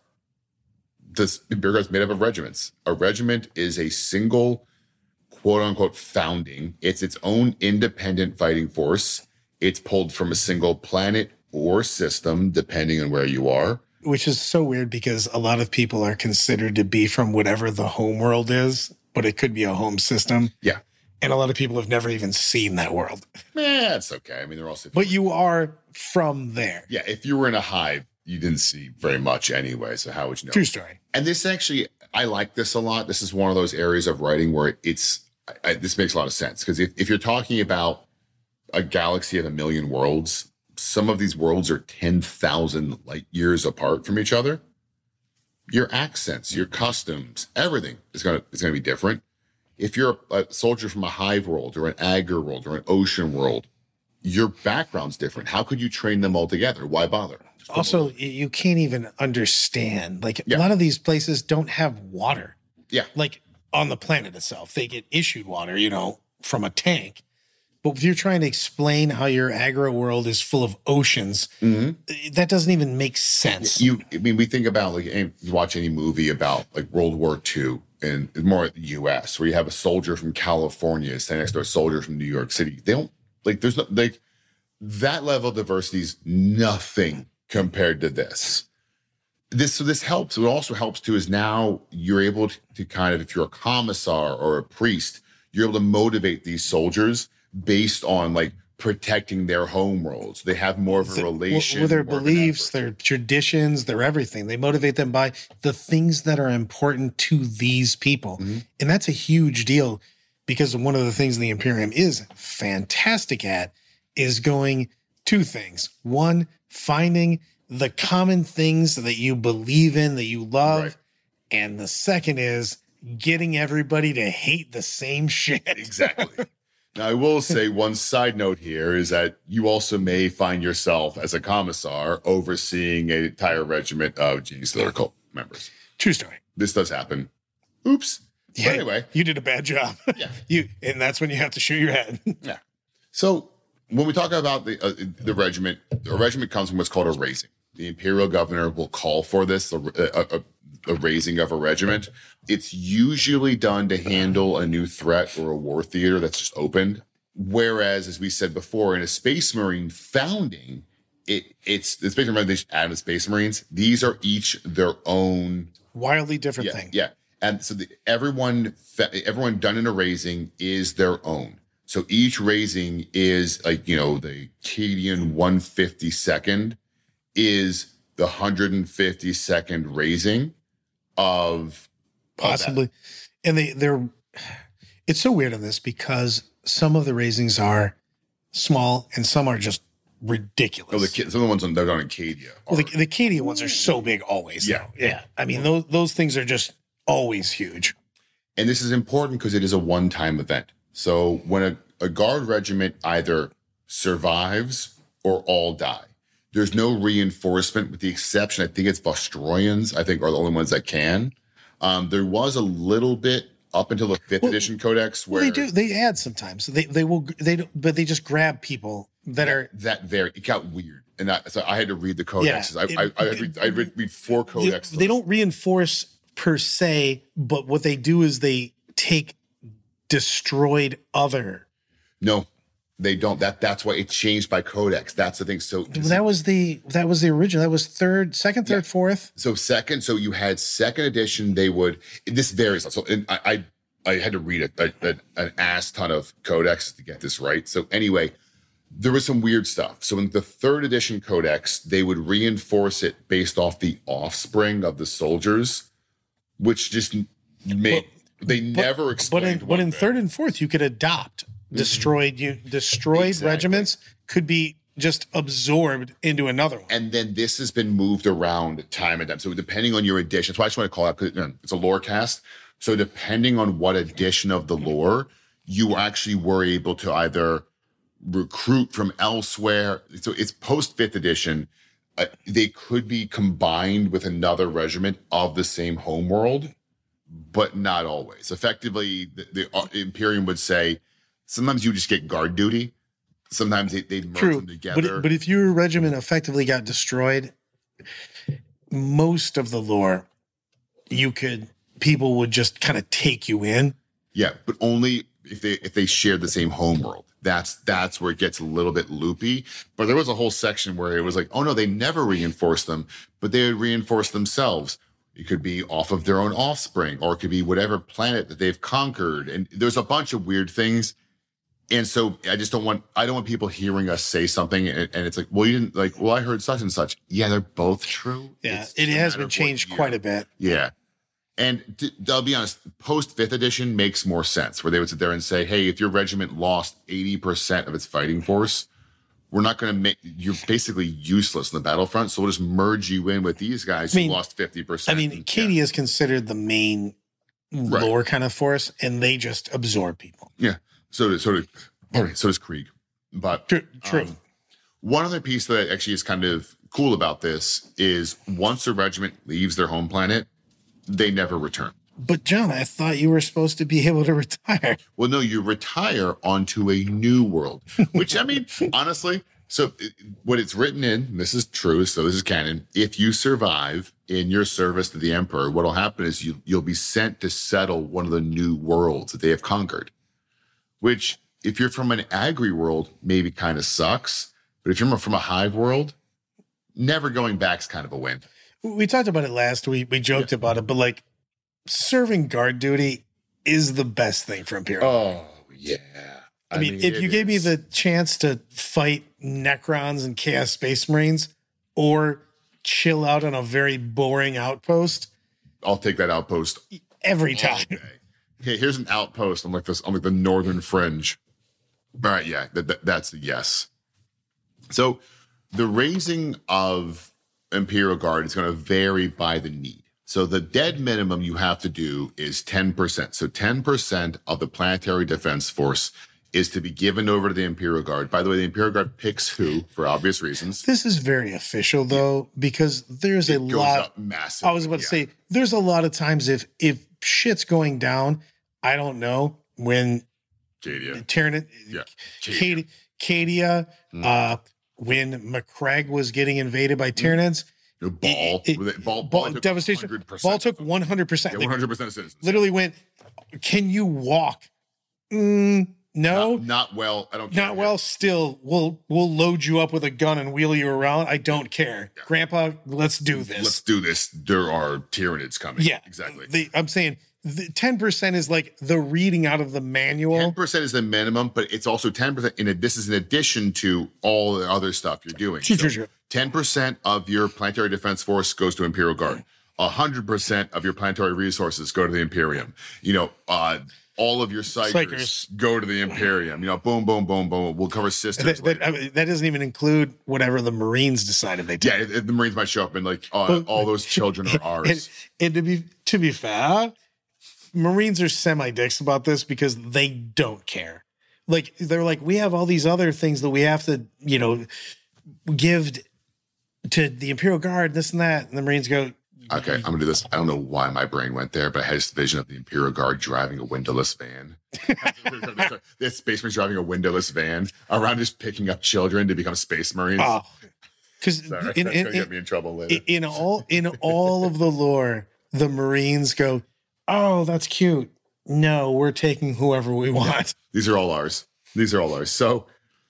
this Imperium is made up of regiments. A regiment is a single, quote unquote, founding. It's its own independent fighting force. It's pulled from a single planet or system, depending on where you are. Which is so weird because a lot of people are considered to be from whatever the home world is, but it could be a home system. Yeah. And a lot of people have never even seen that world. Yeah, it's okay. I mean, they're all. But you are from there. Yeah, if you were in a hive, you didn't see very much anyway. So how would you know? True story. And this actually, I like this a lot. This is one of those areas of writing where it's, I, this makes a lot of sense. Because if, if you're talking about a galaxy of a million worlds, some of these worlds are ten thousand light years apart from each other. Your accents, your customs, everything is going to is going to be different. If you're a, a soldier from a hive world or an agar world or an ocean world, your background's different. How could you train them all together? Why bother? Also, you can't even understand. Like yeah. a lot of these places don't have water. Yeah. Like on the planet itself, they get issued water, you know, from a tank. But if you're trying to explain how your agro world is full of oceans, mm-hmm. that doesn't even make sense. You, I mean, we think about like you watch any movie about like World War Two and more at the U S where you have a soldier from California standing next to a soldier from New York City. They don't like. There's no like that level of diversity is nothing compared to this. This so this helps. What also helps too is now you're able to, to kind of, if you're a commissar or a priest, you're able to motivate these soldiers based on like protecting their home worlds. They have more of a relation with their beliefs, their traditions, their everything. They motivate them by the things that are important to these people. Mm-hmm. And that's a huge deal because one of the things the Imperium is fantastic at is going two things. One, finding the common things that you believe in, that you love. Right. And the second is getting everybody to hate the same shit. Exactly. Now, I will say one side note here is that you also may find yourself as a commissar overseeing an entire regiment of Genius Killer cult members. True story. This does happen. Oops. Yeah, but anyway. You did a bad job. Yeah. you, and that's when you have to shoot your head. Yeah. So when we talk about the uh, the regiment, a regiment comes from what's called a raising. The imperial governor will call for this, a, a, a, a raising of a regiment. It's usually done to handle a new threat or a war theater that's just opened. Whereas, as we said before, in a Space Marine founding, it it's the Space Marine they added Space Marines. These are each their own wildly different yeah, thing. Yeah, and so the, everyone everyone done in a raising is their own. So each raising is like, you know, the Cadian one hundred fifty-second is the one hundred fifty-second raising of possibly. Of and they they're it's so weird in this because some of the raisings are small and some are just ridiculous. Oh, the some of the ones on they're done in Cadia. Well, the, the Cadia ones are so big always. Yeah. Though. Yeah. I mean, those those things are just always huge. And this is important because it is a one-time event. So when a, a guard regiment either survives or all die, there's no reinforcement with the exception, I think it's Vostroyans, I think are the only ones that can. Um, there was a little bit up until the fifth well, edition codex where well, they do, they add sometimes. They, they will, they don't, but they just grab people that yeah, are. That there, it got weird. And I, so I had to read the codexes. Yeah, I, it, I, I, read, I read, read four codexes. They, they don't reinforce per se, but what they do is they take destroyed other. No, They don't. That that's why it changed by codex. That's the thing. So that was the that was the original. That was third, second, third, yeah. fourth. So second. So you had second edition. They would. This varies. So and I I, I had to read a, a, a, an ass ton of codex to get this right. So anyway, there was some weird stuff. So in the third edition codex, they would reinforce it based off the offspring of the soldiers, which just made well, they but, never explained. But in, but in third and fourth, you could adopt. Destroyed you destroyed exactly. regiments could be just absorbed into another one. And then this has been moved around time and time. So depending on your edition, that's why I just want to call it, because you know, it's a lore cast. So depending on what edition of the lore, you actually were able to either recruit from elsewhere. So it's post fifth edition. Uh, they could be combined with another regiment of the same homeworld, but not always. Effectively, the, the uh, Imperium would say, sometimes you just get guard duty. Sometimes they, they merge True. them together. But, but if your regiment effectively got destroyed, most of the lore, you could, people would just kind of take you in. Yeah, but only if they if they shared the same homeworld. That's that's where it gets a little bit loopy. But there was a whole section where it was like, oh no, they never reinforced them, but they would reinforce themselves. It could be off of their own offspring, or it could be whatever planet that they've conquered. And there's a bunch of weird things. And so I just don't want, I don't want people hearing us say something and, and it's like, well, you didn't like, well, I heard such and such. Yeah, they're both true. Yeah, it's it has been changed quite a bit. Yeah. And to, I'll be honest, post fifth edition makes more sense, where they would sit there and say, hey, if your regiment lost eighty percent of its fighting force, we're not going to make, you're basically useless in the battlefront. So we'll just merge you in with these guys I mean, who lost fifty percent. I mean, Katie yeah. is considered the main right. lore kind of force, and they just absorb people. Yeah. So does, so does, sorry, so does Krieg. But true. true. Um, one other piece that actually is kind of cool about this is once a regiment leaves their home planet, they never return. But John, I thought you were supposed to be able to retire. Well, no, you retire onto a new world, which I mean, honestly, so it, what it's written in, this is true, so this is canon. If you survive in your service to the Emperor, what'll happen is you, you'll be sent to settle one of the new worlds that they have conquered. Which, if you're from an agri world, maybe kind of sucks. But if you're from a hive world, never going back's kind of a win. We talked about it last week. We joked yeah. about it, but like serving guard duty is the best thing for Imperial. Oh, yeah. I, I mean, mean, if you is. gave me the chance to fight Necrons and Chaos Space Marines or chill out on a very boring outpost, I'll take that outpost every time. Okay. Hey, here's an outpost on like this on like the northern fringe. All right, yeah, that, that, that's a yes. So the raising of Imperial Guard is going to vary by the need. So the dead minimum you have to do is ten percent. So ten percent of the planetary defense force is to be given over to the Imperial Guard. By the way, the Imperial Guard picks who for obvious reasons. This is very official though, yeah. because there's it a goes lot. Up massively, I was about yeah. to say there's a lot of times if if shit's going down, I don't know when Cadia. Tyranid, yeah. Cadia, Cadia mm. uh, when Macragge was getting invaded by Tyranids. Mm. Ball, it, it, ball, ball, ball devastation. Ball took one hundred percent. Yeah, one hundred percent of citizens. Literally went, can you walk? Mm, no. Not, not well. I don't care. Not well. Still, we'll we'll load you up with a gun and wheel you around. I don't care. Yeah. Grandpa, let's do this. Let's do this. There are Tyranids coming. Yeah. Exactly. The, I'm saying the ten percent is like the reading out of the manual. ten percent is the minimum, but it's also ten percent. In a, this is in addition to all the other stuff you're doing. True, so true, true. ten percent of your planetary defense force goes to Imperial Guard. one hundred percent of your planetary resources go to the Imperium. You know, uh, all of your psychers, psychers go to the Imperium. You know, boom, boom, boom, boom. We'll cover sisters. That, that, I mean, that doesn't even include whatever the Marines decided they did. Yeah, the Marines might show up and like, uh, all those children are ours. And, and to be to be fair, Marines are semi-dicks about this because they don't care. Like, they're like, we have all these other things that we have to, you know, give to the Imperial Guard, this and that. And the Marines go, okay, I'm going to do this. I don't know why my brain went there, but I had this vision of the Imperial Guard driving a windowless van. The Space Marines driving a windowless van around just picking up children to become Space Marines. Oh, because that's going to get me in trouble later. In all, in all of the lore, the Marines go, oh, that's cute. No, we're taking whoever we want. Yeah, these are all ours. These are all ours. So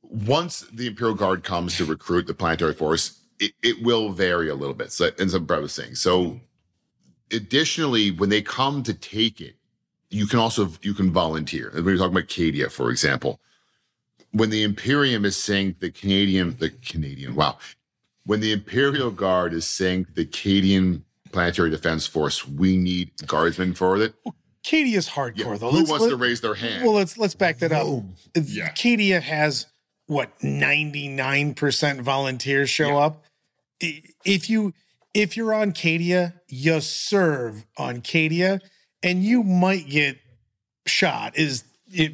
once the Imperial Guard comes to recruit the planetary force, it, it will vary a little bit. So, as Brett was saying. So additionally, when they come to take it, you can also, you can volunteer. And we were talking about Cadia, for example. When the Imperium is saying the Canadian, the Canadian, wow. When the Imperial Guard is saying the Cadian Planetary Defense Force, we need guardsmen for it. Cadia is hardcore, Yeah, though. who Let's- wants let- to raise their hand? Well, let's let's back that up. Boom. Yeah. Cadia has what ninety-nine percent volunteers show Yeah. up. I- If you if you're on Cadia, you serve on Cadia, and you might get shot. Is if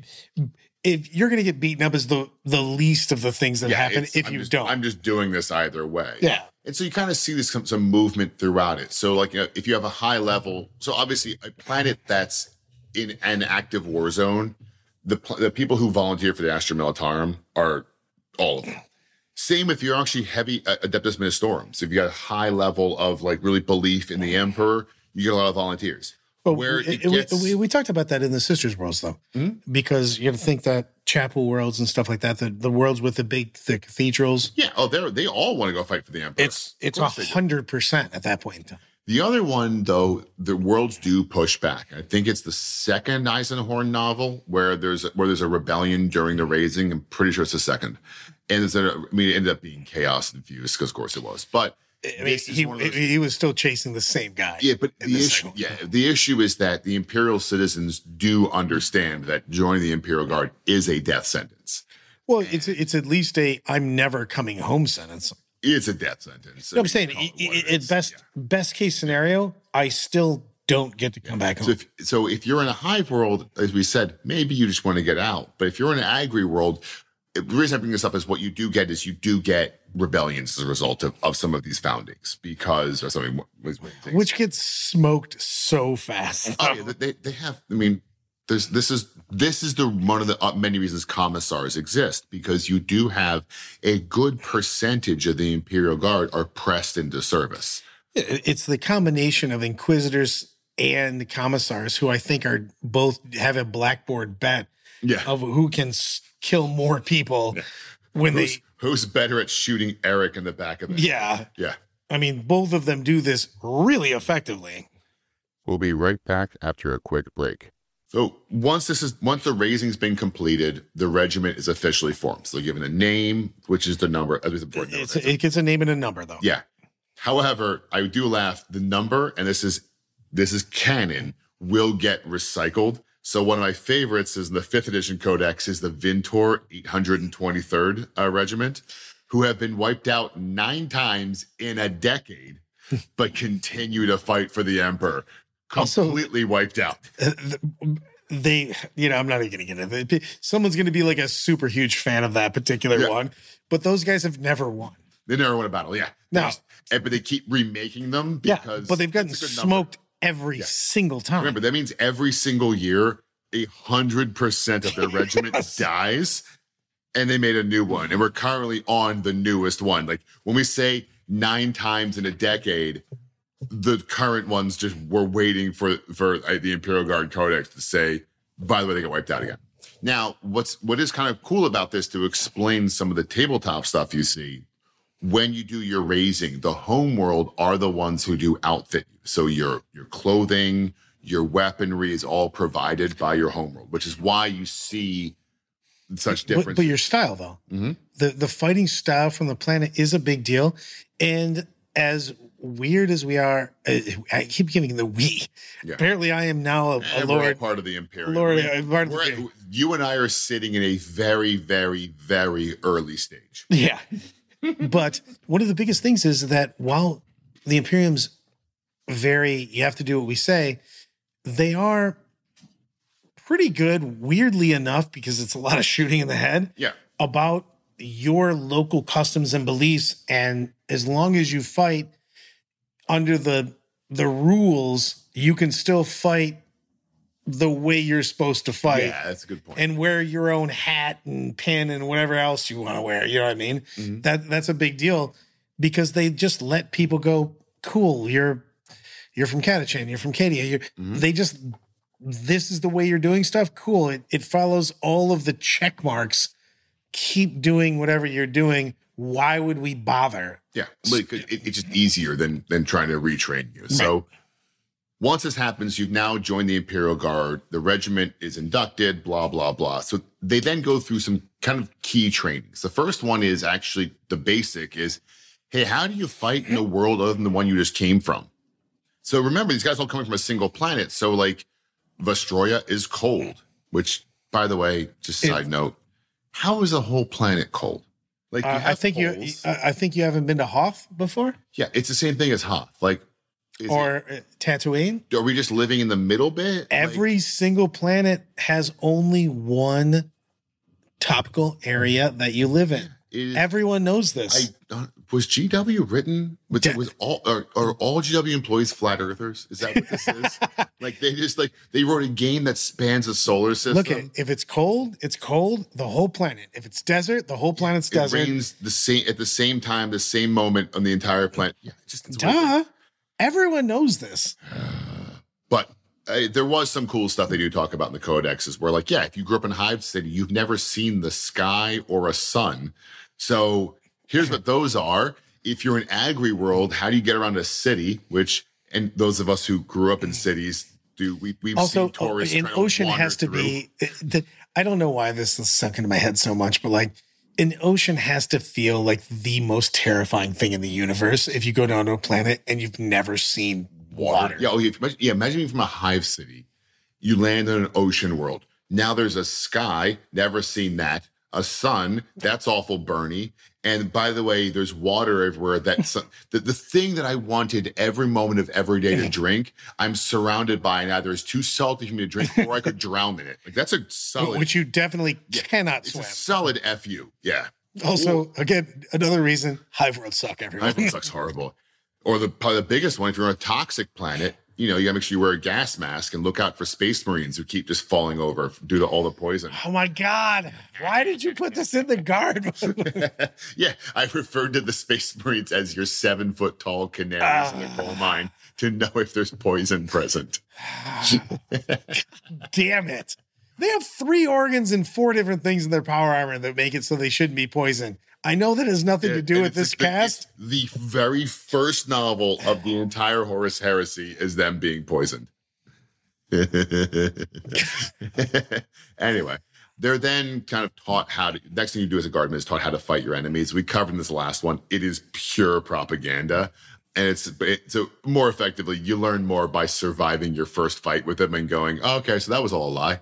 if you're going to get beaten up is the the least of the things that Yeah, happen it's- if I'm you just, don't. I'm just doing this either way. Yeah. And so you kind of see this some, some movement throughout it. So like, you know, if you have a high level, so obviously a planet that's in an active war zone, the pl- the people who volunteer for the Astra Militarum are all of them. Same if you're actually heavy uh, Adeptus Ministorum. So if you got a high level of like really belief in the Emperor, you get a lot of volunteers. But Where it- it it- we- gets- we, we talked about that in the Sisters Worlds, though, because you have to think that chapel worlds and stuff like that, the, the worlds with the big the cathedrals, Yeah, oh, they they all want to go fight for the Emperor. it's it's Of a course they do. hundred percent at that point in time. The other one, though, the worlds do push back. I think it's the second Eisenhorn novel where there's where there's a rebellion during the Raising. I'm pretty sure it's the second, and it's a, I mean, it ended up being chaos infused because, of course, it was. But I mean, this is he one of those- he was still chasing the same guy. yeah, but in the this issue, second yeah, the issue is that the Imperial citizens do understand that joining the Imperial Guard is a death sentence. Well, it's it's at least a I'm never coming home sentence. It's a death sentence. No, I'm saying Call it i- what i- it at is. best Yeah. best case scenario, I still don't get to come back So home. if, so if you're in a hive world, as we said, maybe you just want to get out. But if you're in an agri world, the reason I bring this up is what you do get is you do get rebellions as a result of, of some of these foundings because or something. Which gets smoked so fast. oh, yeah, they they have. I mean, there's this is this is the one of the uh, many reasons commissars exist because you do have a good percentage of the Imperial Guard are pressed into service. It's the combination of inquisitors and commissars who I think are both have a blackboard bet Yeah. of who can s- kill more people when Who's, they. who's better at shooting Eric in the back of the Yeah, yeah. I mean, both of them do this really effectively. We'll be right back after a quick break. So once this is once the raising's been completed, the regiment is officially formed. So given a name, which is the number. That is important. to It's, note. it gets a name and a number, though. Yeah. However, I do laugh. The number, and this is this is canon, will get recycled. So one of my favorites is in the fifth edition codex is the Vintor eight hundred twenty-third uh, Regiment, who have been wiped out nine times in a decade, but continue to fight for the Emperor. Also- Completely wiped out. They, you know, I'm not even going to get into it. Someone's going to be like a super huge fan of that particular Yeah. one, but those guys have never won. They never won a battle, yeah. No. They just- and- but they keep remaking them Yeah, because but they've gotten it's a good number. smoked every Yeah. single time. Remember, that means every single year, a hundred percent of their regiment Yes. dies, and they made a new one. And we're currently on the newest one. Like when we say nine times in a decade, the current ones just were waiting for for uh, the Imperial Guard Codex to say, by the way, they got wiped out again. Now, what's what is kind of cool about this to explain some of the tabletop stuff you see when you do your raising, the home world are the ones who do outfit you. So your your clothing, your weaponry is all provided by your home world, which is why you see such But, difference. but your style, though, Mhm. the the fighting style from the planet is a big deal. And as weird as we are, uh, I keep giving the we. Yeah. Apparently, I am now a, a And we're all lord. part of the Imperium. Lord, We- uh, part of the we're- Imperium. you and I are sitting in a very, very, very early stage. Yeah. But one of the biggest things is that while the Imperium's very, you have to do what we say, they are pretty good, weirdly enough, because it's a lot of shooting in the head, Yeah. about your local customs and beliefs. And as long as you fight under the the rules, you can still fight the way you're supposed to fight. Yeah, that's a good point. And wear your own hat and pin and whatever else you want to wear. You know what I mean? Mm-hmm. That that's a big deal because they just let people go, cool, you're you're from Catachan, you're from Cadia. You're Mm-hmm. they just this is the way you're doing stuff. Cool. It it follows all of the check marks keep doing whatever you're doing. Why would we bother? Yeah, like it, it's just easier than than trying to retrain you. So Right. once this happens, you've now joined the Imperial Guard. The regiment is inducted, blah, blah, blah. So they then go through some kind of key trainings. The first one is actually the basic is, hey, how do you fight in a world other than the one you just came from? So remember, these guys all coming from a single planet. So like Vestroya is cold, which, by the way, just It- side note, how is a whole planet cold? Like you Uh, I have think you. poles. I I think you haven't been to Hoth before, Yeah, it's the same thing as Hoth. Like, is or uh, Tatooine. it, are we just living in the middle bit? Like, Every single planet has only one topical area that you live in. is- Everyone knows this. I don't, was G W written? Was, Yeah. was all are, are all G W employees flat earthers? Is that what this is? Like they just like they wrote a game that spans a solar system. Look, at if it's cold, it's cold. The whole planet. If it's desert, the whole planet's it desert. rains the same at the same time, the same moment on the entire planet. Yeah, it's just it's weird. Duh. Everyone knows this. But uh, there was some cool stuff they do talk about in the codexes where, like, yeah, if you grew up in Hive City, you've never seen the sky or a sun. So here's what those are. If you're in Agri World, how do you get around a city? Which, and those of us who grew up in cities do, we, we've Also, seen tourists. an trying to ocean wander has to through. be. The, I don't know why this is sunk into my head so much, but like, an ocean has to feel like the most terrifying thing in the universe. If you go down to a planet and you've never seen water, Yeah, oh, yeah, imagine, yeah, imagine being from a Hive City. You land in an ocean world. Now there's a sky, never seen that. A sun, that's awful Bernie. And by the way, there's water everywhere. That's the, the thing that I wanted every moment of every day to drink, I'm surrounded by, and either it's too salty for me to drink or I could drown in it. Like that's a solid, which you definitely cannot it's swim. a solid F U. Yeah. Also, again, another reason Hive Worlds suck. Everyone. That sucks horrible. Or the probably the biggest one, if you're on a toxic planet, you know, you gotta make sure you wear a gas mask and look out for space marines who keep just falling over due to all the poison. Oh my God! Why did you put this in the guard? Yeah, I referred to the space marines as your seven foot tall canaries in the coal mine to know if there's poison present. Damn it! They have three organs and four different things in their power armor that make it so they shouldn't be poisoned. I know that has nothing to do And with it's this the- cast. it's the very first novel of the entire Horus Heresy is them being poisoned. Anyway, they're then kind of taught how to, next thing you do as a guardsman is taught how to fight your enemies. We covered in this last one. It is pure propaganda. And it's it, so more effectively, you learn more by surviving your first fight with them and going, oh, okay, so that was all a lie.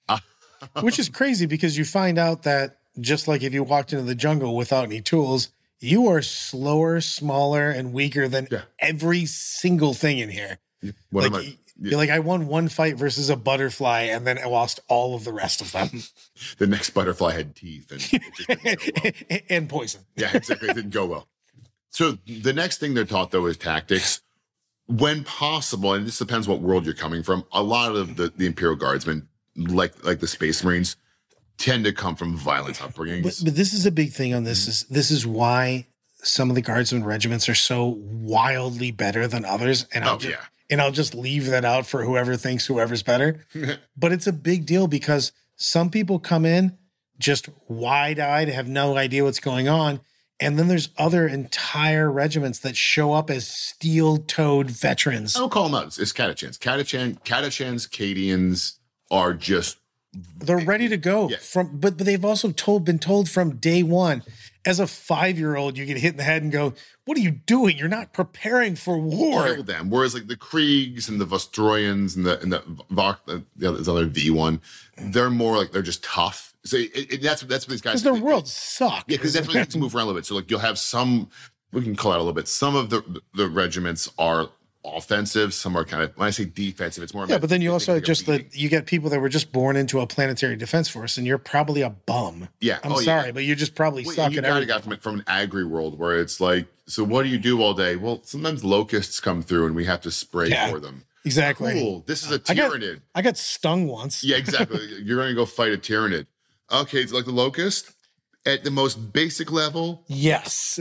Which is crazy because you find out that just like if you walked into the jungle without any tools, you are slower, smaller, and weaker than Yeah. every single thing in here. What am like, I? You're like, I won one fight versus a butterfly, and then I lost all of the rest of them. The next butterfly had teeth and it just didn't go well. And poison. Yeah, exactly. It didn't go well. So the next thing they're taught, though, is tactics. When possible, and this depends what world you're coming from, a lot of the, the Imperial Guardsmen, like like the Space Marines, tend to come from violent upbringings. But, but this is a big thing on this. Is this is why some of the guardsmen regiments are so wildly better than others, and I'll Oh, ju- yeah. and I'll just leave that out for whoever thinks whoever's better. But it's a big deal because some people come in just wide-eyed, have no idea what's going on, and then there's other entire regiments that show up as steel-toed veterans. I don't call them out. It's, it's Catachans. Catachan, Catachans, Cadians are just They're ready to go Yeah. from, but, but they've also told been told from day one. As a five-year-old, you get hit in the head and go, "What are you doing? You're not preparing for war." kill them. Whereas like the Kriegs and the Vostroyans and the and the Vok, the other, this other V one, they're more like they're just tough. So it, it, that's that's what these guys. Because their they- worlds suck. Yeah, because that's what they have to move around a little bit. So like you'll have some, we can call out a little bit. Some of the the regiments are offensive. Some are kind of, when I say defensive, it's more. Yeah, but then you they also take a just the beating. you get people that were just born into a planetary defense force, and you're probably a bum. Yeah. I'm Oh, yeah. sorry, but you just probably Well, suck you at got everything. got from from an agri world where it's like, so what do you do all day? Well, sometimes locusts come through and we have to spray Yeah. for them. Exactly. Cool. This is a I got, tyrannid. I got stung once. Yeah, exactly. You're going to go fight a tyrannid. Okay, it's like the locust at the most basic level. Yes.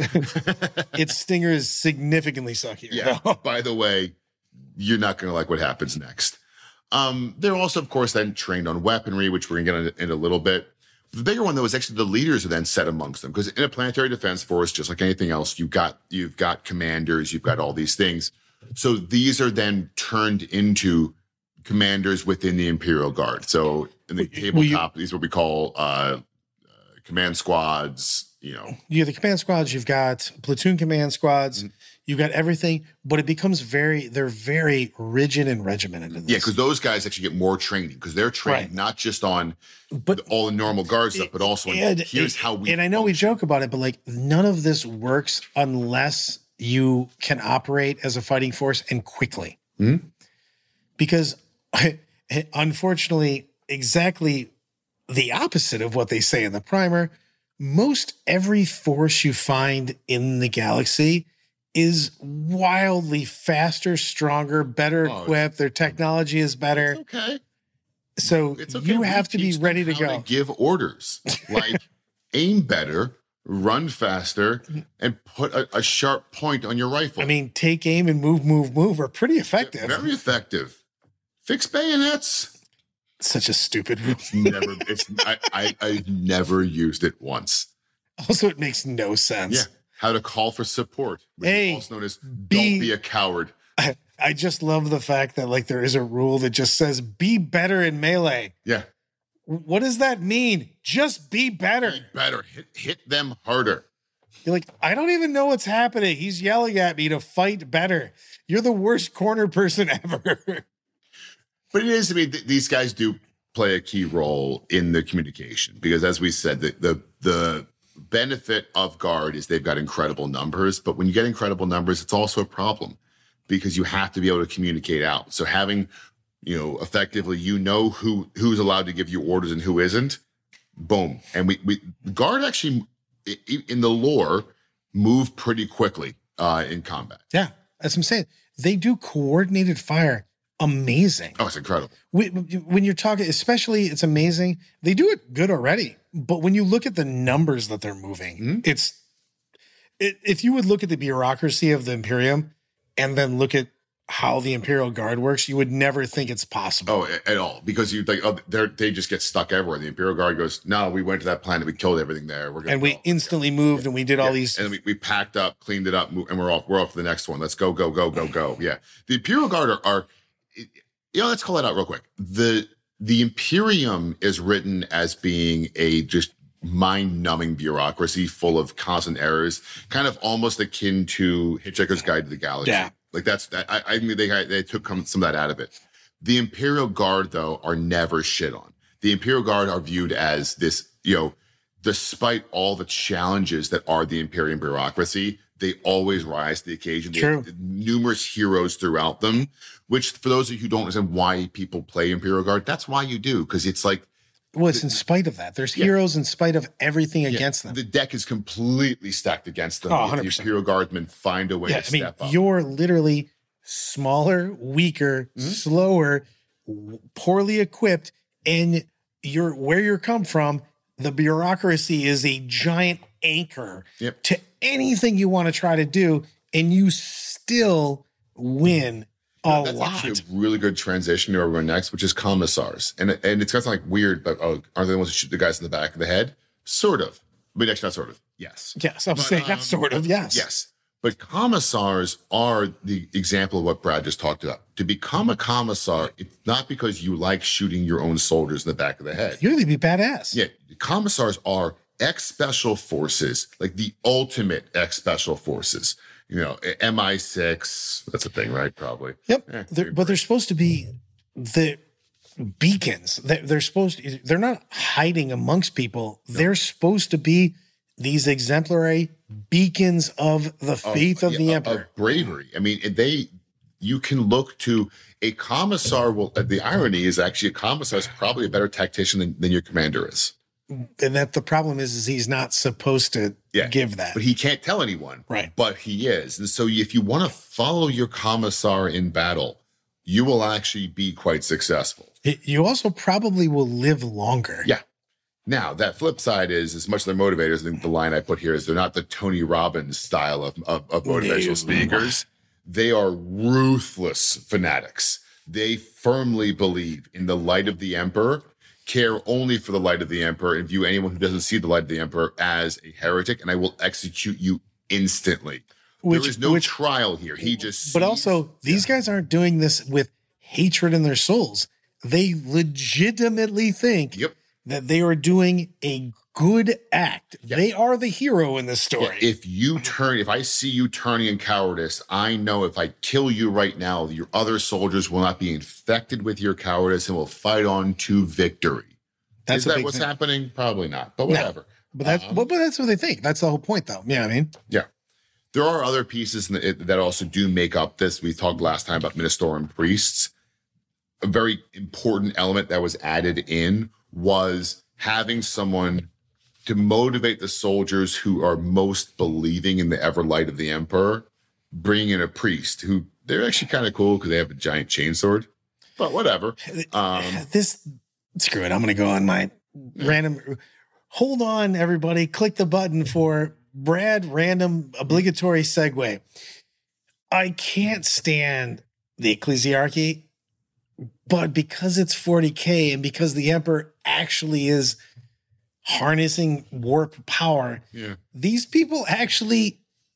Its stinger is significantly suckier. Yeah. By the way, you're not going to like what happens next. Um, they're also, of course, then trained on weaponry, which we're going to get into in a little bit. The bigger one, though, is actually the leaders are then set amongst them. Because in a planetary defense force, just like anything else, you've got you've got commanders, you've got all these things. So these are then turned into commanders within the Imperial Guard. So in the tabletop, these are what we call uh, uh, command squads. You know, you have the command squads. You've got platoon command squads. Mm-hmm. You've got everything, but it becomes very, they're very rigid and regimented in this. Yeah, because those guys actually get more training because they're trained right. not just on but the, all the normal guard stuff, but also and, on here's how we. And I know function. We joke about it, but like none of this works unless you can operate as a fighting force and quickly. Mm-hmm. Because unfortunately, exactly the opposite of what they say in the primer, most every force you find in the galaxy is wildly faster, stronger, better oh, equipped. Their technology is better. It's okay. So it's okay. You we have to be ready to go. To give orders like aim better, run faster, and put a, a sharp point on your rifle. I mean, take aim and move, move, move are pretty effective. They're very effective. Fix bayonets. Such a stupid rule. It's never. It's I, I. I've never used it once. Also, it makes no sense. Yeah. How to call for support, which hey, is also known as be, don't be a coward. I, I just love the fact that like there is a rule that just says be better in melee. Yeah. What does that mean? Just be better. Be better. Hit, hit them harder. You're like, I don't even know what's happening. He's yelling at me to fight better. You're the worst corner person ever. But it is, I mean, th- these guys do play a key role in the communication because as we said, the the the benefit of guard is they've got incredible numbers, but when you get incredible numbers, it's also a problem because you have to be able to communicate out. So having, you know, effectively, you know who who's allowed to give you orders and who isn't. Boom. And we, we guard actually in the lore move pretty quickly uh, in combat. Yeah, that's what I'm saying. They do coordinated fire. Amazing. Oh, it's incredible. We, when you're talking, especially, it's amazing. They do it good already. But when you look at the numbers that they're moving, mm-hmm. it's it, if you would look at the bureaucracy of the Imperium and then look at how the Imperial Guard works, you would never think it's possible. Oh, at all. Because you think, oh, they they just get stuck everywhere. The Imperial Guard goes, no, we went to that planet, we killed everything there. We're gonna and we go. instantly moved yeah. and we did yeah. all these. And we, we packed up, cleaned it up, and we're off. We're off to the next one. Let's go, go, go, go, go. Yeah. The Imperial Guard are, are you know, let's call it out real quick. The the Imperium is written as being a just mind-numbing bureaucracy full of constant errors, kind of almost akin to Hitchhiker's Guide to the Galaxy. Yeah. Like that's that. I, I mean, they they took some of that out of it. The Imperial Guard, though, are never shit on. The Imperial Guard are viewed as this, you know, despite all the challenges that are the Imperium bureaucracy, they always rise to the occasion. True. They have numerous heroes throughout them, which for those of you who don't understand why people play Imperial Guard, that's why you do, because it's like, well, it's in spite of that. There's yeah. heroes in spite of everythking yeah. against them. The deck is completely stacked against them. Oh, one hundred percent. The Imperial Guardsmen find a way yeah, to I mean, step up. You're literally smaller, weaker, mm-hmm. slower, poorly equipped, and you're where you're come from. The bureaucracy is a giant anchor yep. to anything you want to try to do, and you still win. A That's lot. actually a really good transition to where we're going next, which is commissars. And and it's kind of like weird, but oh, aren't they the ones who shoot the guys in the back of the head? Sort of. But actually not sort of. Yes. Yes, I'm but, saying um, that's sort of, yes. Yes. But commissars are the example of what Brad just talked about. To become a commissar, it's not because you like shooting your own soldiers in the back of the head. You really be badass. Yeah. Commissars are ex-special forces, like the ultimate ex-special forces. You know, M I six, that's a thing, right? Probably. Yep. Eh, they're, but they're supposed to be the beacons. They're, they're supposed to, they're not hiding amongst people. No. They're supposed to be these exemplary beacons of the faith of, of yeah, the Emperor. Of bravery. I mean, they, you can look to a commissar. Well, the irony is actually a commissar is probably a better tactician than, than your commander is. And that the problem is, is he's not supposed to yeah, give that. But he can't tell anyone. Right. But he is. And so if you want to follow your commissar in battle, you will actually be quite successful. It, you also probably will live longer. Yeah. Now, that flip side is, as much as they're motivators, I think the line I put here is they're not the Tony Robbins style of, of, of motivational no. speakers. They are ruthless fanatics. They firmly believe in the light of the Emperor. care only for the light of the Emperor and view anyone who doesn't see the light of the Emperor as a heretic, and I will execute you instantly. Which, there is no which, trial here. He just But sees, also, these yeah. guys aren't doing this with hatred in their souls. They legitimately think yep. that they are doing a good act. Yep. They are the hero in this story. Yeah, if you turn, if I see you turning in cowardice, I know if I kill you right now, your other soldiers will not be infected with your cowardice and will fight on to victory. That's Is that what's thing. happening? Probably not, but whatever. No, but that's um, but, but that's what they think. That's the whole point, though. Yeah, I mean, yeah. There are other pieces that also do make up this. We talked last time about Ministorum priests. A very important element that was added in was having someone to motivate the soldiers who are most believing in the ever light of the Emperor, bringing in a priest who they're actually kind of cool because they have a giant chainsword, but whatever. Um, this, screw it. I'm going to go on my yeah. random. Hold on, everybody. Click the button for Brad random obligatory segue. I can't stand the ecclesiarchy, but because it's forty K and because the Emperor actually is harnessing warp power, yeah. these people actually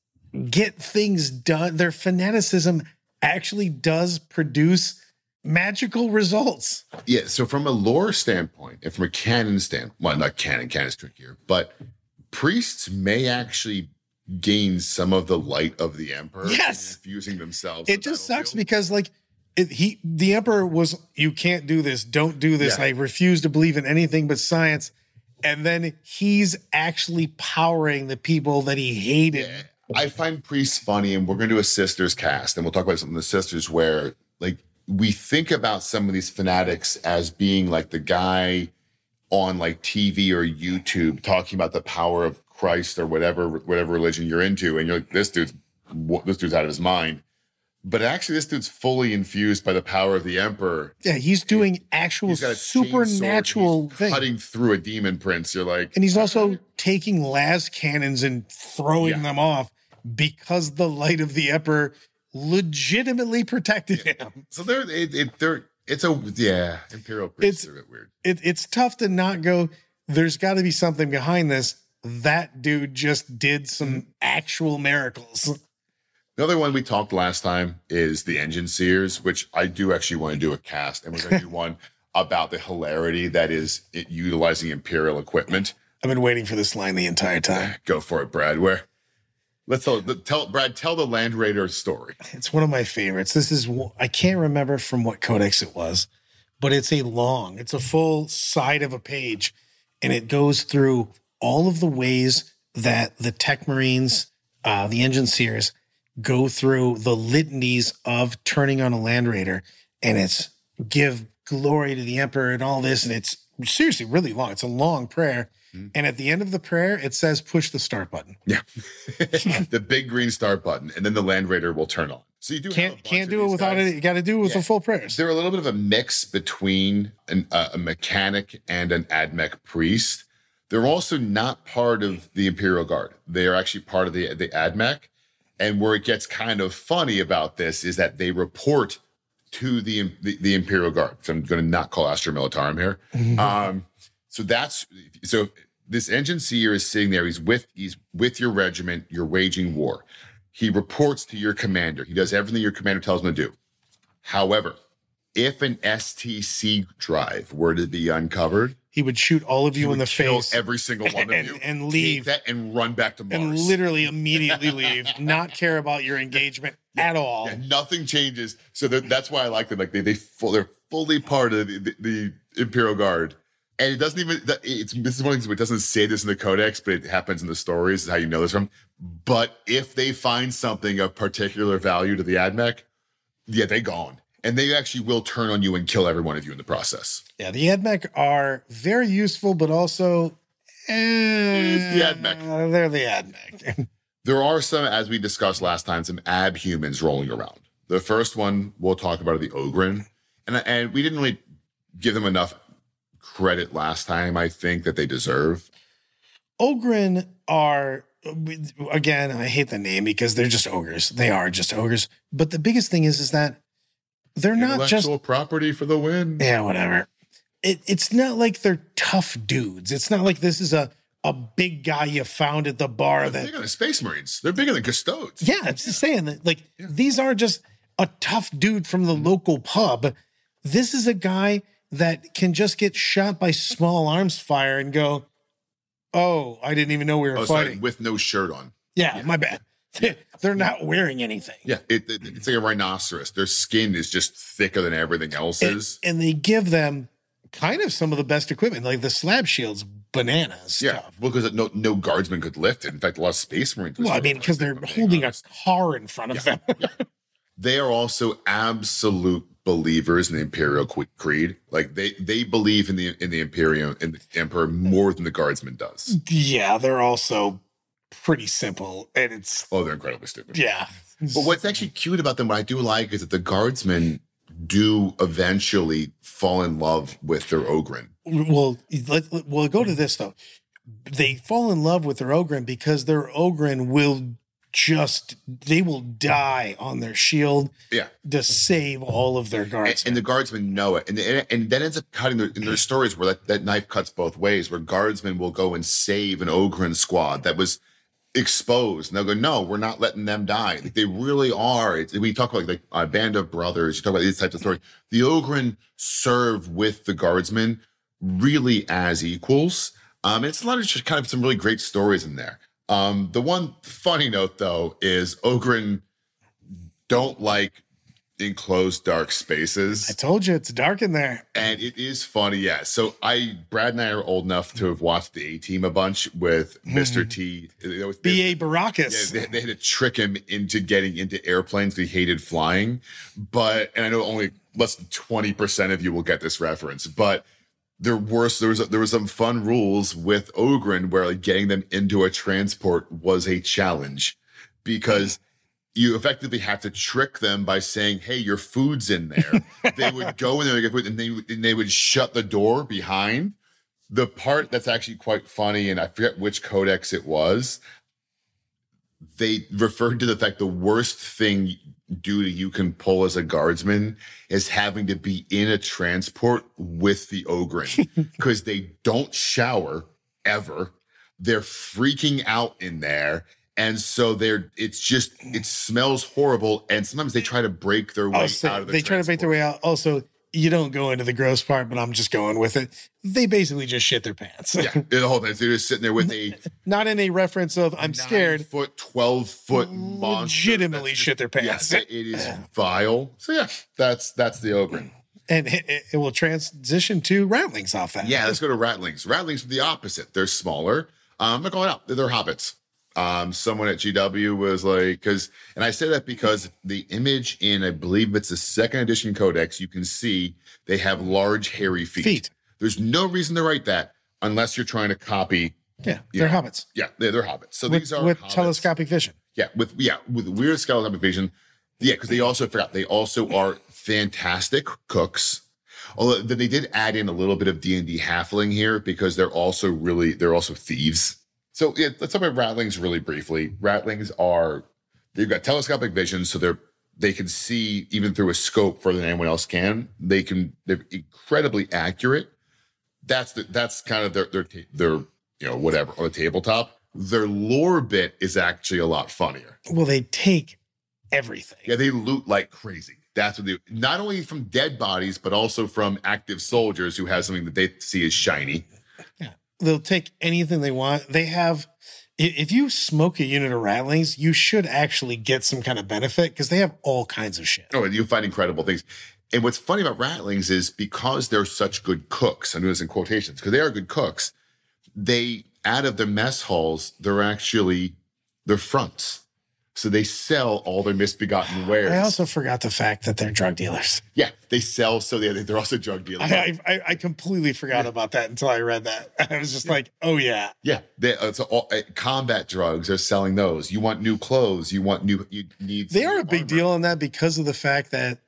get things done. Their fanaticism actually does produce magical results. Yeah, so from a lore standpoint and from a canon standpoint, well, not canon, canon's trickier, but priests may actually gain some of the light of the Emperor. Yes. Infusing themselves. It just sucks because, like, it, he, the Emperor was, you can't do this, don't do this. Yeah. I refuse to believe in anything but science. And then he's actually powering the people that he hated. Yeah. I find priests funny, and we're going to do a sisters cast, and we'll talk about some of the sisters where, like, we think about some of these fanatics as being like the guy on like T V or YouTube talking about the power of Christ or whatever whatever religion you're into, and you're like, this dude's this dude's out of his mind. But actually, this dude's fully infused by the power of the Emperor. Yeah, he's doing actual he's supernatural things. Cutting through a demon prince. You're like, and he's also taking las cannons and throwing yeah. them off because the light of the Emperor legitimately protected yeah. him. So they're it, it, they're it's a yeah imperial priests it's, are a bit weird. It, it's tough to not go. There's got to be something behind this. That dude just did some actual miracles. The other one we talked last time is the Engine Seers, which I do actually want to do a cast, and we're going to do one about the hilarity that is it utilizing Imperial equipment. I've been waiting for this line the entire time. Go for it, Brad. Where? Let's tell, tell Brad, tell the Land Raider story. It's one of my favorites. This is, I can't remember from what codex it was, but it's a long, it's a full side of a page, and it goes through all of the ways that the Tech Marines, uh, the Engine Seers, go through the litanies of turning on a Land Raider, and it's give glory to the Emperor and all this, and it's seriously really long. It's a long prayer. And at the end of the prayer, it says, push the start button. Yeah. The big green start button. And then the Land Raider will turn on. So you do can't, can't do it without guys. it. You got to do it with yeah. the full prayers. They're a little bit of a mix between an, uh, a mechanic and an AdMech priest. They're also not part of the Imperial Guard. They are actually part of the, the AdMech. And where it gets kind of funny about this is that they report to the, the, the Imperial Guard. So I'm going to not call Astra Militarum here. Mm-hmm. Um, so that's, so this Engine Seer is sitting there. He's with, he's with your regiment. You're waging war. He reports to your commander. He does everything your commander tells him to do. However, if an S T C drive were to be uncovered, he would shoot all of you in the face, every single one and, of you, and leave that and run back to Mars, and literally immediately leave, not care about your engagement yeah, at all. Yeah, nothing changes. So that's why I like them. Like they they full, they're fully part of the, the, the Imperial Guard. And it doesn't even, it's, this is one of the things, it doesn't say this in the codex, but it happens in the stories, is how you know this from. But if they find something of particular value to the AdMech, yeah, they gone. And they actually will turn on you and kill every one of you in the process. Yeah, the AdMech are very useful, but also, eh, it's the AdMech. They're the AdMech. There are some, as we discussed last time, some abhumans rolling around. The first one we'll talk about are the Ogryn. And, and we didn't really give them enough credit last time, I think, that they deserve. Ogryn are, again, I hate the name because they're just ogres. They are just ogres. But the biggest thing is, is that they're not just intellectual property for the win. Yeah, whatever. it, it's not like they're tough dudes. It's not like this is a, a big guy you found at the bar. They're that bigger than Space Marines. They're bigger than Custodes. Yeah, I'm just saying that, like, yeah. these aren't just a tough dude from the local pub. This is a guy that can just get shot by small arms fire and go, oh, I didn't even know we were oh, fighting. Sorry, with no shirt on. Yeah, yeah. my bad. Yeah. They're not wearing anything. Yeah, it, it, it's like a rhinoceros. Their skin is just thicker than everything else's. And, and they give them kind of some of the best equipment, like the slab shields, bananas. Yeah, stuff. well, because no no guardsman could lift it. In fact, a lot of Space Marines. Well, I mean, because they're holding a car in front of yeah. them. yeah. They are also absolute believers in the Imperial Creed. Like they they believe in the in the Imperium in the Emperor more than the Guardsman does. Yeah, they're also pretty simple, and it's oh, they're incredibly stupid. Yeah, but what's actually cute about them, what I do like, is that the Guardsmen do eventually fall in love with their Ogryn. Well, let, we'll go to this though. They fall in love with their Ogryn because their Ogryn will just, they will die on their shield yeah. to save all of their guardsmen. And, and the guardsmen know it. And, and, and that ends up cutting their, in their stories where that, that knife cuts both ways, where guardsmen will go and save an Ogryn squad that was exposed. And they'll go, no, we're not letting them die. Like, they really are. It's, we talk about like a band of brothers. You talk about these types of stories. The Ogryn serve with the guardsmen really as equals. Um, it's a lot of just kind of some really great stories in there. Um, the one funny note, though, is Ogryn don't like enclosed dark spaces. I told you it's dark in there. And it is funny, yeah. So I, Brad and I are old enough to have watched the A-Team a bunch with Mister Mm. T. It was, B A. Baracus. Yeah, they, they had to trick him into getting into airplanes because he hated flying. But, and I know only less than twenty percent of you will get this reference, but there were there was there was some fun rules with Ogryn where like getting them into a transport was a challenge because you effectively have to trick them by saying, "Hey, your food's in there." They would go in there and get food, and they and they would shut the door behind. The part that's actually quite funny, and I forget which codex it was. They referred to the fact the worst thing duty you can pull as a guardsman is having to be in a transport with the Ogryn because they don't shower ever. They're freaking out in there. And so they're, it's just, it smells horrible. And sometimes they try to break their way also, out of the They try to break their way out. Also, you don't go into the gross part, but I'm just going with it. They basically just shit their pants. Yeah, the whole thing. They're just sitting there with a not in a reference of I'm scared. Foot, twelve foot monster. Legitimately just, shit their pants. Yes, it is vile. So yeah, that's that's the Ogryn. And it, it will transition to Ratlings off that. Yeah, let's go to Ratlings. Ratlings are the opposite. They're smaller. Um, I'm not going out. They're, they're hobbits. Um, someone at G W was like, because, and I say that because the image in, I believe it's the second edition codex, you can see they have large, hairy feet. Feet. There's no reason to write that unless you're trying to copy. Yeah, they're know, hobbits. Yeah, they're, they're hobbits. So with, these are with hobbits. telescopic vision. Yeah, with yeah, with weird telescopic vision. Yeah, because they also forgot they also are fantastic cooks. Although they did add in a little bit of D and D halfling here because they're also really they're also thieves. So yeah, let's talk about Ratlings really briefly. Ratlings are, they've got telescopic vision, so they're they can see even through a scope further than anyone else can. They can they're incredibly accurate. That's the that's kind of their their their you know whatever on the tabletop. Their lore bit is actually a lot funnier. Well, they take everything. Yeah, they loot like crazy. That's what they not only from dead bodies, but also from active soldiers who have something that they see as shiny. Yeah. They'll take anything they want. They have, if you smoke a unit of Ratlings, you should actually get some kind of benefit because they have all kinds of shit. Oh, and you find incredible things. And what's funny about Ratlings is because they're such good cooks, I do this in quotations, because they are good cooks, they, out of their mess halls, they're actually, they're fronts. So they sell all their misbegotten wares. I also forgot the fact that they're drug dealers. Yeah, they sell. So they, they're also drug dealers. I, I, I completely forgot yeah. about that until I read that. I was just yeah. like, oh, yeah. Yeah. They, uh, so all, uh, combat drugs, they're selling those. You want new clothes. You want new, you need. They are a big armor. deal on that because of the fact that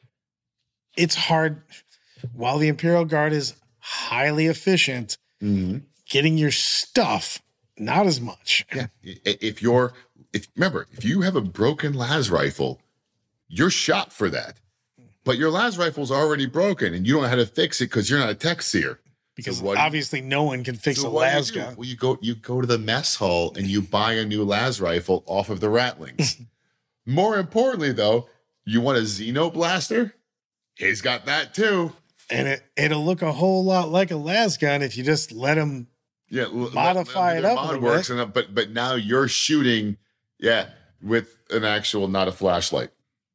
it's hard. While the Imperial Guard is highly efficient, mm-hmm. getting your stuff, not as much. Yeah. If you're, if remember, if you have a broken las rifle, you're shot for that. But your las rifle's already broken and you don't know how to fix it because you're not a tech seer. because So what do you- obviously no one can fix So a what do you las do? gun. Well, you go you go to the mess hall and you buy a new las rifle off of the Ratlings. More importantly, though, you want a Xeno blaster? He's got that too. And it, it'll look a whole lot like a las gun if you just let them. Yeah, l- Modify let- it their up a mod little works, bit. and, but but now you're shooting, yeah, with an actual, not a flashlight.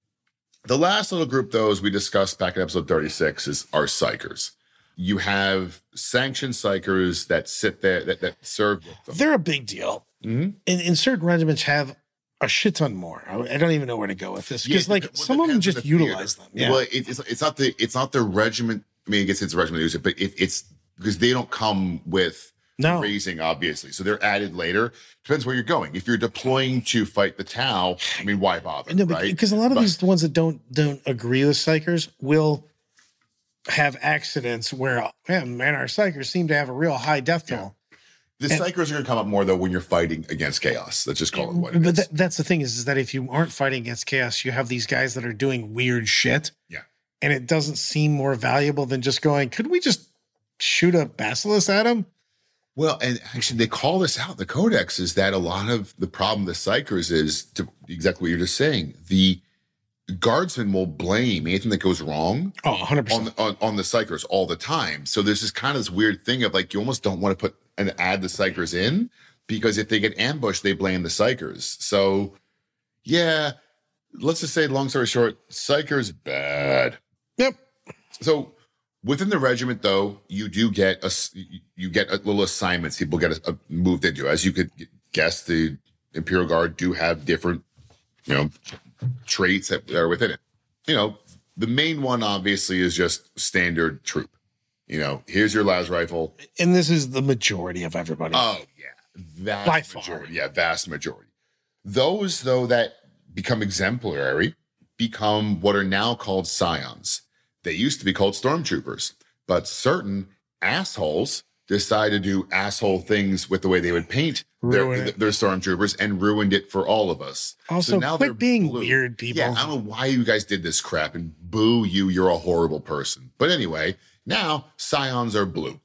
The last little group, though, as we discussed back in episode thirty-six, is our psychers. You have sanctioned psychers that sit there that, that serve with them. They're a big deal. Mhm. And, and certain regiments have a shit ton more. I, I don't even know where to go with this Yeah, because, like, well, it some of them depends on just the theater. utilize them. Yeah. Well, it, it's it's not the it's not the regiment. I mean, I guess it's a regiment that use it, but it, it's because they don't come with No. raising, obviously. So they're added later. Depends where you're going. If you're deploying to fight the Tau, I mean, why bother? No, but right? because a lot of But- these ones that don't don't agree with psychers will have accidents where, yeah, man, our psychers seem to have a real high death toll. The psychers are going to come up more, though, when you're fighting against chaos. Let's just call it what it But is. that, that's the thing is, is that if you aren't fighting against chaos, you have these guys that are doing weird shit. Yeah. And it doesn't seem more valuable than just going, could we just shoot a basilisk at him? Well, and actually, they call this out in the codex is that a lot of the problem with psychers is to exactly what you're just saying. The guardsmen will blame anything that goes wrong Oh, one hundred on, percent. the, on on the psychers all the time. So there's this kind of this weird thing of like you almost don't want to put and add the psychers in because if they get ambushed, they blame the psychers. So yeah, let's just say, long story short, psychers bad. Yep. So within the regiment, though, you do get a you get a little assignments people get a, a moved into. As you could guess, the Imperial Guard do have different, you know, traits that are within it. You know, the main one obviously is just standard troop. You know, here's your las rifle. And this is the majority of everybody. Oh yeah, vast By far. majority. Yeah, vast majority. Those though that become exemplary become what are now called scions. They used to be called stormtroopers, but certain assholes decided to do asshole things with the way they would paint their, Ruin it. their stormtroopers and ruined it for all of us. Also, now quit they're being blue. weird, people. Yeah, I don't know why you guys did this crap and boo you, you're a horrible person. But anyway, now scions are blue.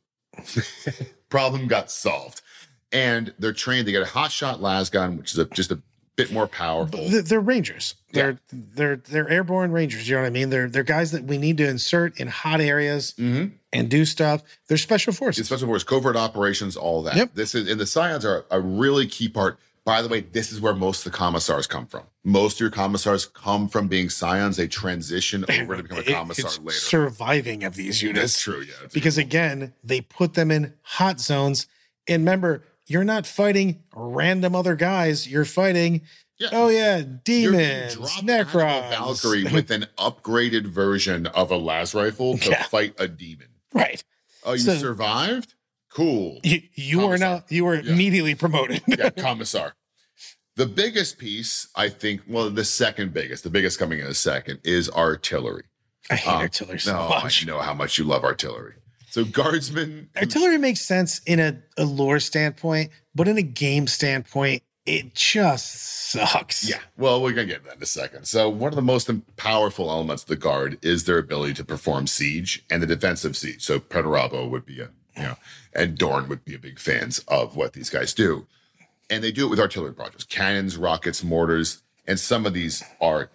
Problem got solved. And they're trained, they get a hot shot las gun, which is a, just a bit more powerful. They're, they're rangers. They're they're they're airborne rangers. You know what I mean? They're they're guys that we need to insert in hot areas Mhm. and do stuff. They're special forces. It's special forces, covert operations, all that. Yep. This is and the scions are a really key part. By the way, this is where most of the commissars come from. Most of your commissars come from being scions. They transition over to become a It- commissar it's later. surviving of these units. That's true, yeah. It's- Because again, they put them in hot zones. And remember, you're not fighting random other guys. You're fighting, Yeah. oh yeah, You're being demons, dropped out of a necrons. Valkyrie with an upgraded version of a las rifle to Yeah. fight a demon. Right. Oh, you So- survived? Cool. You, you are Commissar. now, you were Yeah. immediately promoted. Yeah, commissar. The biggest piece, I think, well, the second biggest, the biggest coming in a second, is artillery. I hate Um, artillery so no, much. I know how much you love artillery. So guardsmen, who- Artillery makes sense in a, a lore standpoint, but in a game standpoint, it just sucks. yeah. Well, we're gonna get to that in a second. So one of the most powerful elements of the guard is their ability to perform siege and the defensive siege. So Perturabo would be a, you know, and Dorn would be a big fans of what these guys do, and they do it with artillery projects, cannons, rockets, mortars, and some of these are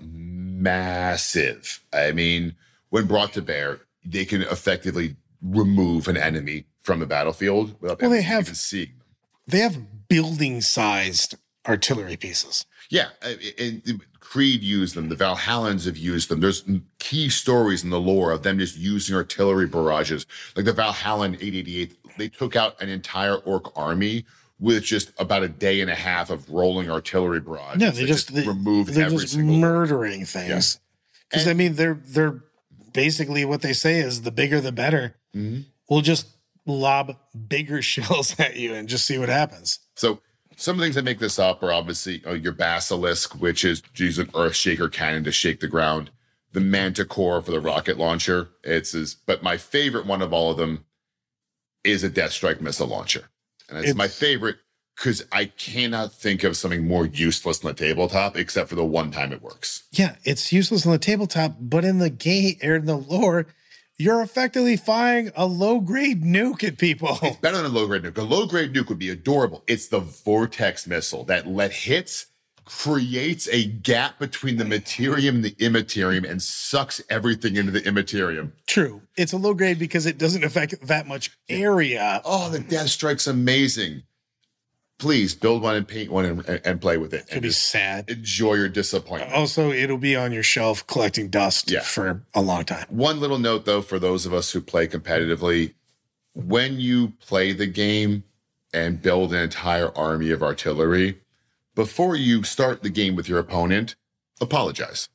massive. I mean, when brought to bear, they can effectively remove an enemy from the battlefield without Well, they them have- even seeing them. They have building sized artillery pieces. Yeah, uh, and Creed used them. The Valhallans have used them. There's key stories in the lore of them just using artillery barrages. Like the Valhallan eight eighty-eight, they took out an entire orc army with just about a day and a half of rolling artillery barrages. Yeah, they that just, they, removed they're every just single. murdering things. Because And- I mean, they're they're basically what they say is the bigger the better. Mhm. We'll just lob bigger shells at you and just see what happens. So some of the things that make this up are obviously uh, your Basilisk, which is use an Earth Shaker cannon to shake the ground. The Manticore for the rocket launcher. It's is, but my favorite one of all of them is a Death Strike missile launcher, and it's, It's- my favorite because I cannot think of something more useless than the tabletop, except for the one time it works. Yeah, it's useless on the tabletop, but in the game or in the lore, you're effectively firing a low-grade nuke at people. It's better than a low-grade nuke. A low-grade nuke would be adorable. It's the Vortex missile that let hits, creates a gap between the materium and the immaterium, and sucks everything into the immaterium. True. It's a low grade because it doesn't affect that much area. Oh, the Death Strike's amazing. Please build one and paint one and, and play with it. It'd be sad. Enjoy your disappointment. Also, it'll be on your shelf collecting dust Yeah. for a long time. One little note, though, for those of us who play competitively, when you play the game and build an entire army of artillery, before you start the game with your opponent, apologize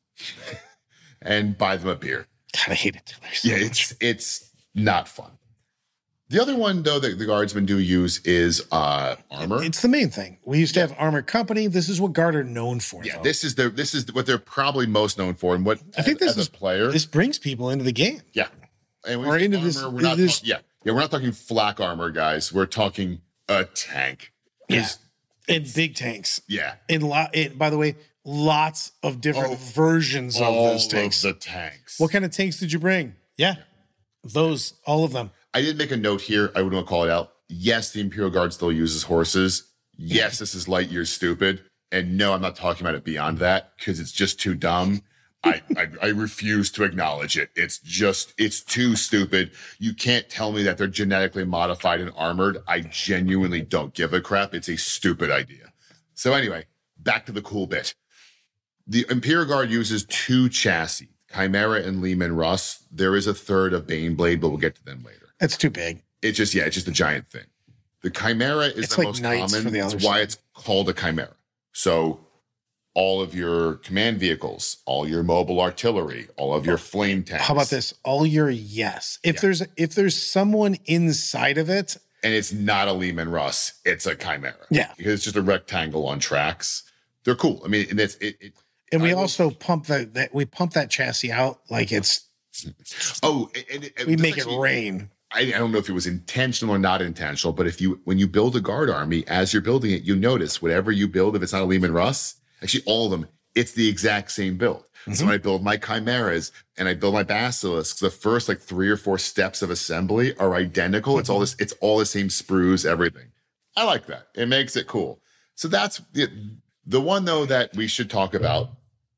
and buy them a beer. God, I hate it. So Yeah, it's it's not fun. The other one, though, that the guardsmen do use is uh, armor. It's the main thing. We used to have Armor Company. This is what Guard are known for. Yeah, though. this is their this is what they're probably most known for, and what I think this as is a player. This brings people into the game. Yeah, and when Or we say into this- armor, we're not this- talk- yeah, yeah, we're not talking flak armor, guys. We're talking a tank. Yeah. 'Cause- And big tanks. yeah. In lot. In, by the way, lots of different Oh, versions of All those tanks. of the tanks. What kind of tanks did you bring? Yeah, those, all of them. I did make a note here. I would want to call it out. Yes, the Imperial Guard still uses horses. Yes, this is light years stupid. And no, I'm not talking about it beyond that because it's just too dumb. I, I I refuse to acknowledge it. It's just, it's too stupid. You can't tell me that they're genetically modified and armored. I genuinely don't give a crap. It's a stupid idea. So anyway, back to the cool bit. The Imperial Guard uses two chassis, Chimera and Lehman Russ. There is a third of Baneblade, but we'll get to them later. That's too big. It's just, yeah, it's just a giant thing. The Chimera is It's the like most Knights common. for the other That's why side. it's called a Chimera. So all of your command vehicles, all your mobile artillery, all of your flame tanks. How about this? All your yes. If Yeah. there's if there's someone inside of it, And it's not a Lehman Russ. It's a Chimera. Yeah. Because it's just a rectangle on tracks. They're cool. I mean, and it's, it, it and we I will- also pump that that we pump that chassis out like it's oh, and, and we that's make it actually- rain. I, I don't know if it was intentional or not intentional, but if you, when you build a guard army, as you're building it, you notice whatever you build, if it's not a Lehman Russ, actually all of them, it's the exact same build. So when I build my chimeras and I build my basilisks, the first like three or four steps of assembly are identical. It's all this, it's all the same sprues, everything. I like that. It makes it cool. So that's the, the one though that we should talk about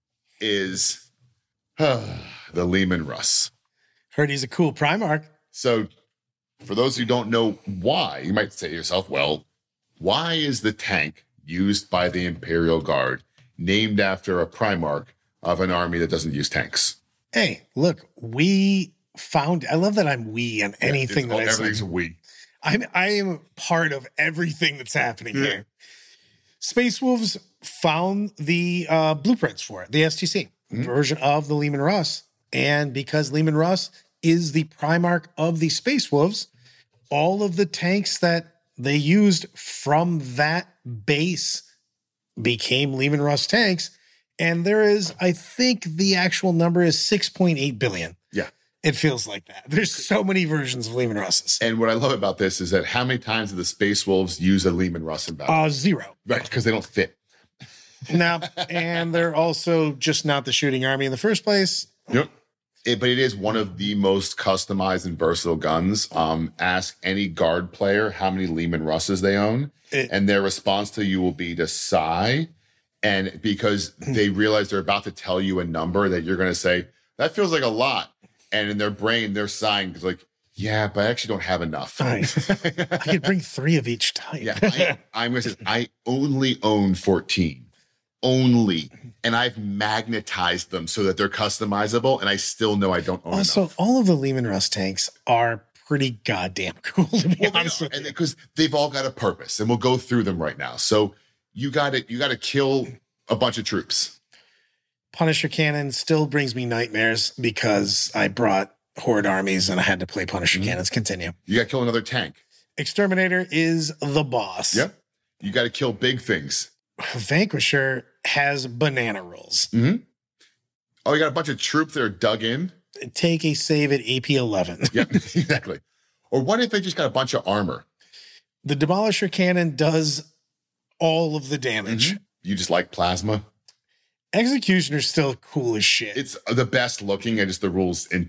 is uh, the Lehman Russ. Heard he's a cool Primarch. So for those who don't know why, you might say to yourself, well, why is the tank used by the Imperial Guard named after a Primarch of an army that doesn't use tanks? Hey, look, we found. I love that I'm we on anything It's all- that I everything's say. a we. I'm I am part of everything that's happening here. Space Wolves found the uh, blueprints for it, the S T C Mhm. version of the Lehman Russ, and because Lehman Russ is the Primarch of the Space Wolves, all of the tanks that they used from that base became Lehman Russ tanks. And there is, I think the actual number is six point eight billion. Yeah. It feels like that. There's so many versions of Lehman Russes. And what I love about this is that how many times did the Space Wolves use a Lehman Russ in battle? Uh, zero. right, because they don't fit. Now, and they're also just not the shooting army in the first place. Yep. It, but it is one of the most customized and versatile guns. Um, ask any guard player how many Lehman Russes they own, It- and their response to you will be to sigh. And because they realize they're about to tell you a number that you're going to say, that feels like a lot. And in their brain, they're sighing because, like, yeah, but I actually don't have enough. Nice. I could bring three of each type. Yeah, I, I'm going to say, I only own fourteen. Only. And I've magnetized them so that they're customizable, and I still know I don't own Also, enough. all of the Lehman Russ tanks are pretty goddamn cool, to be Well, they honest are, with and you. because they've all got a purpose, and we'll go through them right now. So you got to you got to kill a bunch of troops. Punisher Cannon still brings me nightmares because I brought Horde armies and I had to play Punisher Mhm. Cannons. Continue. You got to kill another tank. Exterminator is the boss. Yep. You got to kill big things. Vanquisher has banana rolls. Mm-hmm. Oh, you got a bunch of troops that are dug in. Take a save at A P eleven. Yep, exactly. Or what if they just got a bunch of armor? The Demolisher Cannon does all of the damage. Mhm. You just like plasma. Executioner's still cool as shit. It's the best looking, and just the rules intent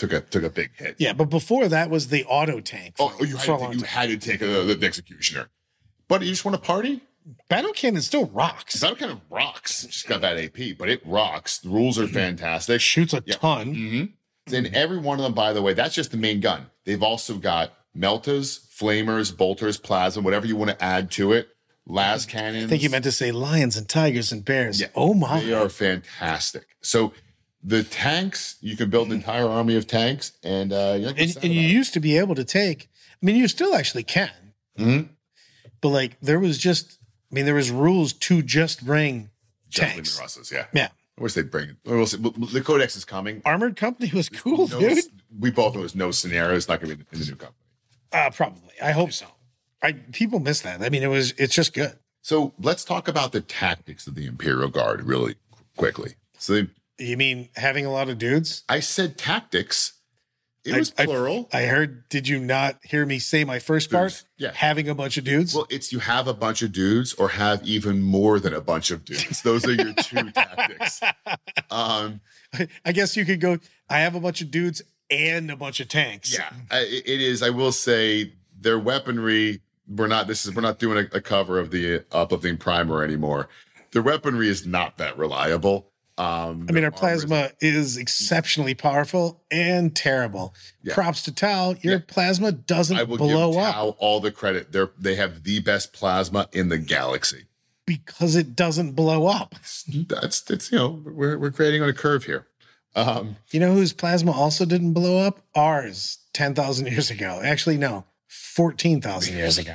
took a took a big hit. Yeah, but before that was the auto tank. For, Oh, you had, for a to, long you time. had to take a, the executioner. But you just want to party? Battle Cannon still rocks. That kind of rocks. It's just got bad A P, but it rocks. The rules are fantastic. Shoots a Yeah. ton. Mm-hmm. Then every one of them, by the way, that's just the main gun. They've also got meltas, flamers, bolters, plasma, whatever you want to add to it. Las cannons. I think you meant to say lions and tigers and bears. Yeah. Oh my. They are fantastic. So the tanks, you can build an entire army of tanks, and uh, you're not gonna And, sad and you about it. used to be able to take, I mean, you still actually can, Mhm. but like there was just, I mean, there was rules to just bring Javelin tanks. Russes, yeah. Yeah. I wish they'd bring it. We'll see. The Codex is coming. Armored Company was cool, No- dude. We both know there's no scenario. It's not going to be in the new company. Uh, probably. I hope so. I people miss that. I mean, it was, it's just good. So let's talk about the tactics of the Imperial Guard really quickly. So they, You mean having a lot of dudes? I said tactics. It I- was I- plural. I heard, did you not hear me say my first part? Dudes, yeah. Having a bunch of dudes? Well, it's you have a bunch of dudes or have even more than a bunch of dudes. Those are your two tactics. Um, I guess you could go, I have a bunch of dudes and a bunch of tanks. yeah, I- it it is. I will say their weaponry. We're not. This is. We're not doing a, a cover of the uplifting primer anymore. Their weaponry is not that reliable. Um, I mean, their our armor is- plasma is exceptionally powerful and terrible. Yeah. Props to Tau. Your Yeah. plasma doesn't I will blow give up Tau all the credit. They're they have the best plasma in the galaxy. because it doesn't blow up. That's it's you know we're we're creating on a curve here. Um, You know whose plasma also didn't blow up? Ours, ten thousand years ago. Actually, no, fourteen thousand years ago.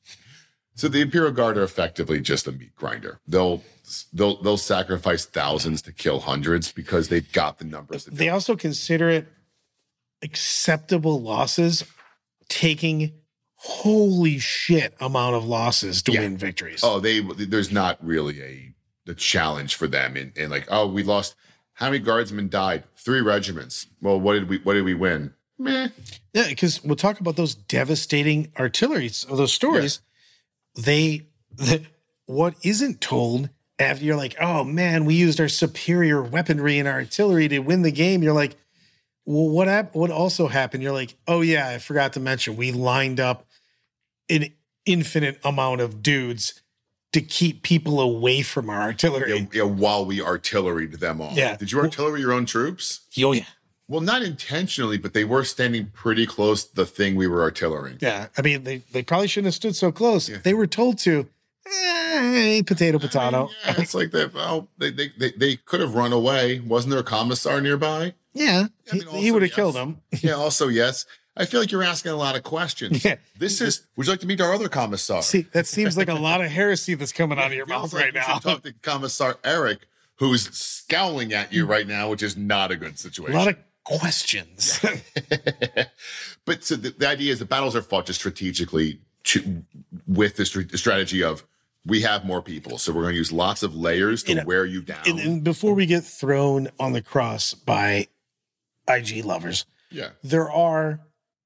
so the Imperial Guard are effectively just a meat grinder. They'll they'll they'll sacrifice thousands to kill hundreds because they've got the numbers. To do They it. also consider it acceptable losses, taking holy shit amount of losses to Yeah. win victories. Oh, they there's not really a the challenge for them in, in like oh we lost how many guardsmen died three regiments. Well, what did we what did we win? Meh. Yeah, because we'll talk about those devastating artillery, or those stories. They, the, what isn't told after you're like, oh man, we used our superior weaponry and our artillery to win the game. You're like, well, what hap- What also happened? You're like, oh yeah, I forgot to mention we lined up an infinite amount of dudes to keep people away from our artillery. Yeah, yeah, while we artilleried them all. Yeah. Did you artillery your own troops? Oh yeah, Well, not intentionally, but they were standing pretty close to the thing we were artillering. yeah. I mean, they they probably shouldn't have stood so close. Yeah. They were told to. Eh, potato, potato. Yeah, it's like they, well, they, they, they, they could have run away. Wasn't there a commissar nearby? Yeah, I mean, he, also, he would have yes. killed him. Yeah, also, yes. I feel like you're asking a lot of questions. Yeah. This is, would you like to meet our other commissar? See, that seems like a lot of heresy that's coming out of your Feels mouth like right you now. should talk to Commissar Eric, who's scowling at you right now, which is not a good A situation. lot of questions. But so the, the idea is the battles are fought just strategically to, with the, str- the strategy of we have more people. So we're going to use lots of layers to You know, wear you down. and, and before we get thrown on the cross by I G lovers, yeah. there are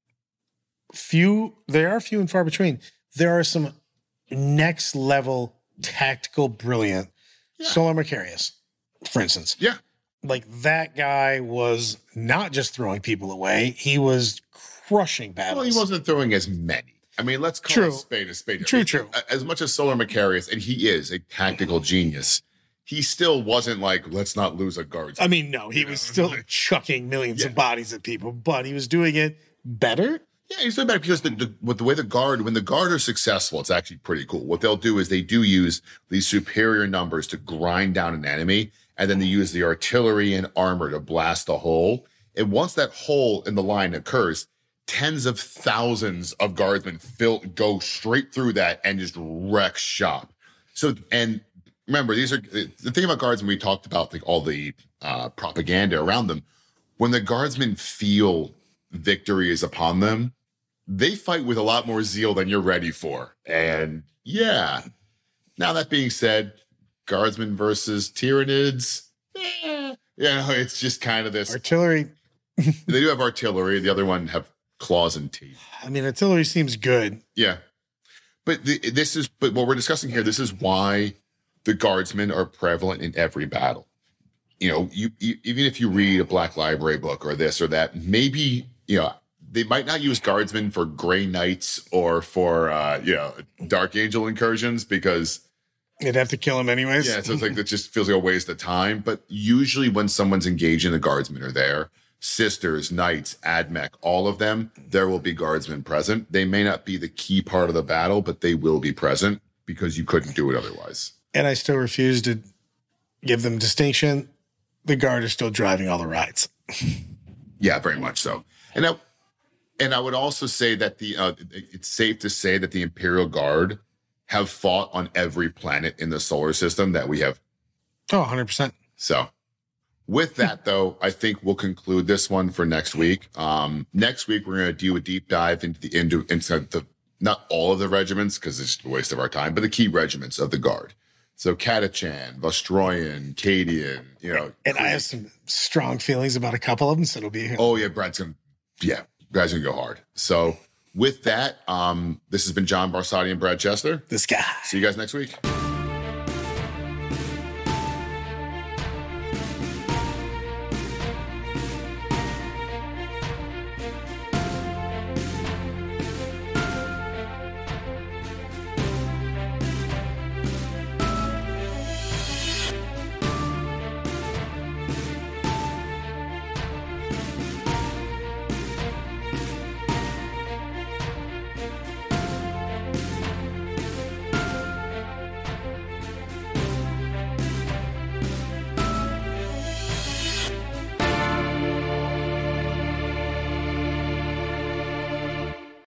few. There are few and far between. There are some next level tactical brilliant. Solar Macarius, for instance. Yeah. Like that guy was not just throwing people away; he was crushing battles. Well, he wasn't throwing as many. I mean, let's call True. a spade a spade. True, I mean, true. As much as Solar Macarius, and he is a tactical genius, he still wasn't like, let's not lose a guard. I mean, no, he You was know, still chucking millions of Yeah. bodies at people, but he was doing it better. Yeah, he's doing better because the, the, with the way the guard, when the guard are successful, it's actually pretty cool. What they'll do is they do use these superior numbers to grind down an enemy, and then they use the artillery and armor to blast a hole. And once that hole in the line occurs, tens of thousands of guardsmen fill, go straight through that and just wreck shop. So, and remember, these are the thing about guardsmen. We talked about like all the uh, propaganda around them. When the guardsmen feel victory is upon them, they fight with a lot more zeal than you're ready for. And yeah. Now that being said, guardsmen versus Tyranids, eh, you know, it's just kind of this. Artillery, They do have artillery. The other one have claws and teeth. I mean, artillery seems good. Yeah. But the, this is, but what we're discussing here, this is why the guardsmen are prevalent in every battle. you know, you, you even if you read a Black Library book or this or that, maybe, you know, they might not use guardsmen for Grey Knights or for, uh, you know, Dark Angel incursions because you'd have to kill him anyways. Yeah, so it's like that just feels like a waste of time. But usually when someone's engaging, the guardsmen are there. Sisters, Knights, Admech, all of them, there will be guardsmen present. They may not be the key part of the battle, but they will be present because you couldn't do it otherwise. And I still refuse to give them distinction. The guard is still driving all the rides. Yeah, very much so. And I, and I would also say that the uh, it's safe to say that the Imperial Guard have fought on every planet in the solar system that we have. Oh, one hundred percent. So with that, though, I think we'll conclude this one for next week. Um, next week, we're going to do a deep dive into the into, into the not all of the regiments because it's just a waste of our time, but the key regiments of the Guard. So Catachan, Vostroyan, Cadian, you know. And I have some strong feelings about a couple of them, so it'll be. Oh, yeah, Brad's going to, yeah, Brad's going to go hard. So with that, um, this has been John Barsati and Brad Chester. This guy. See you guys next week.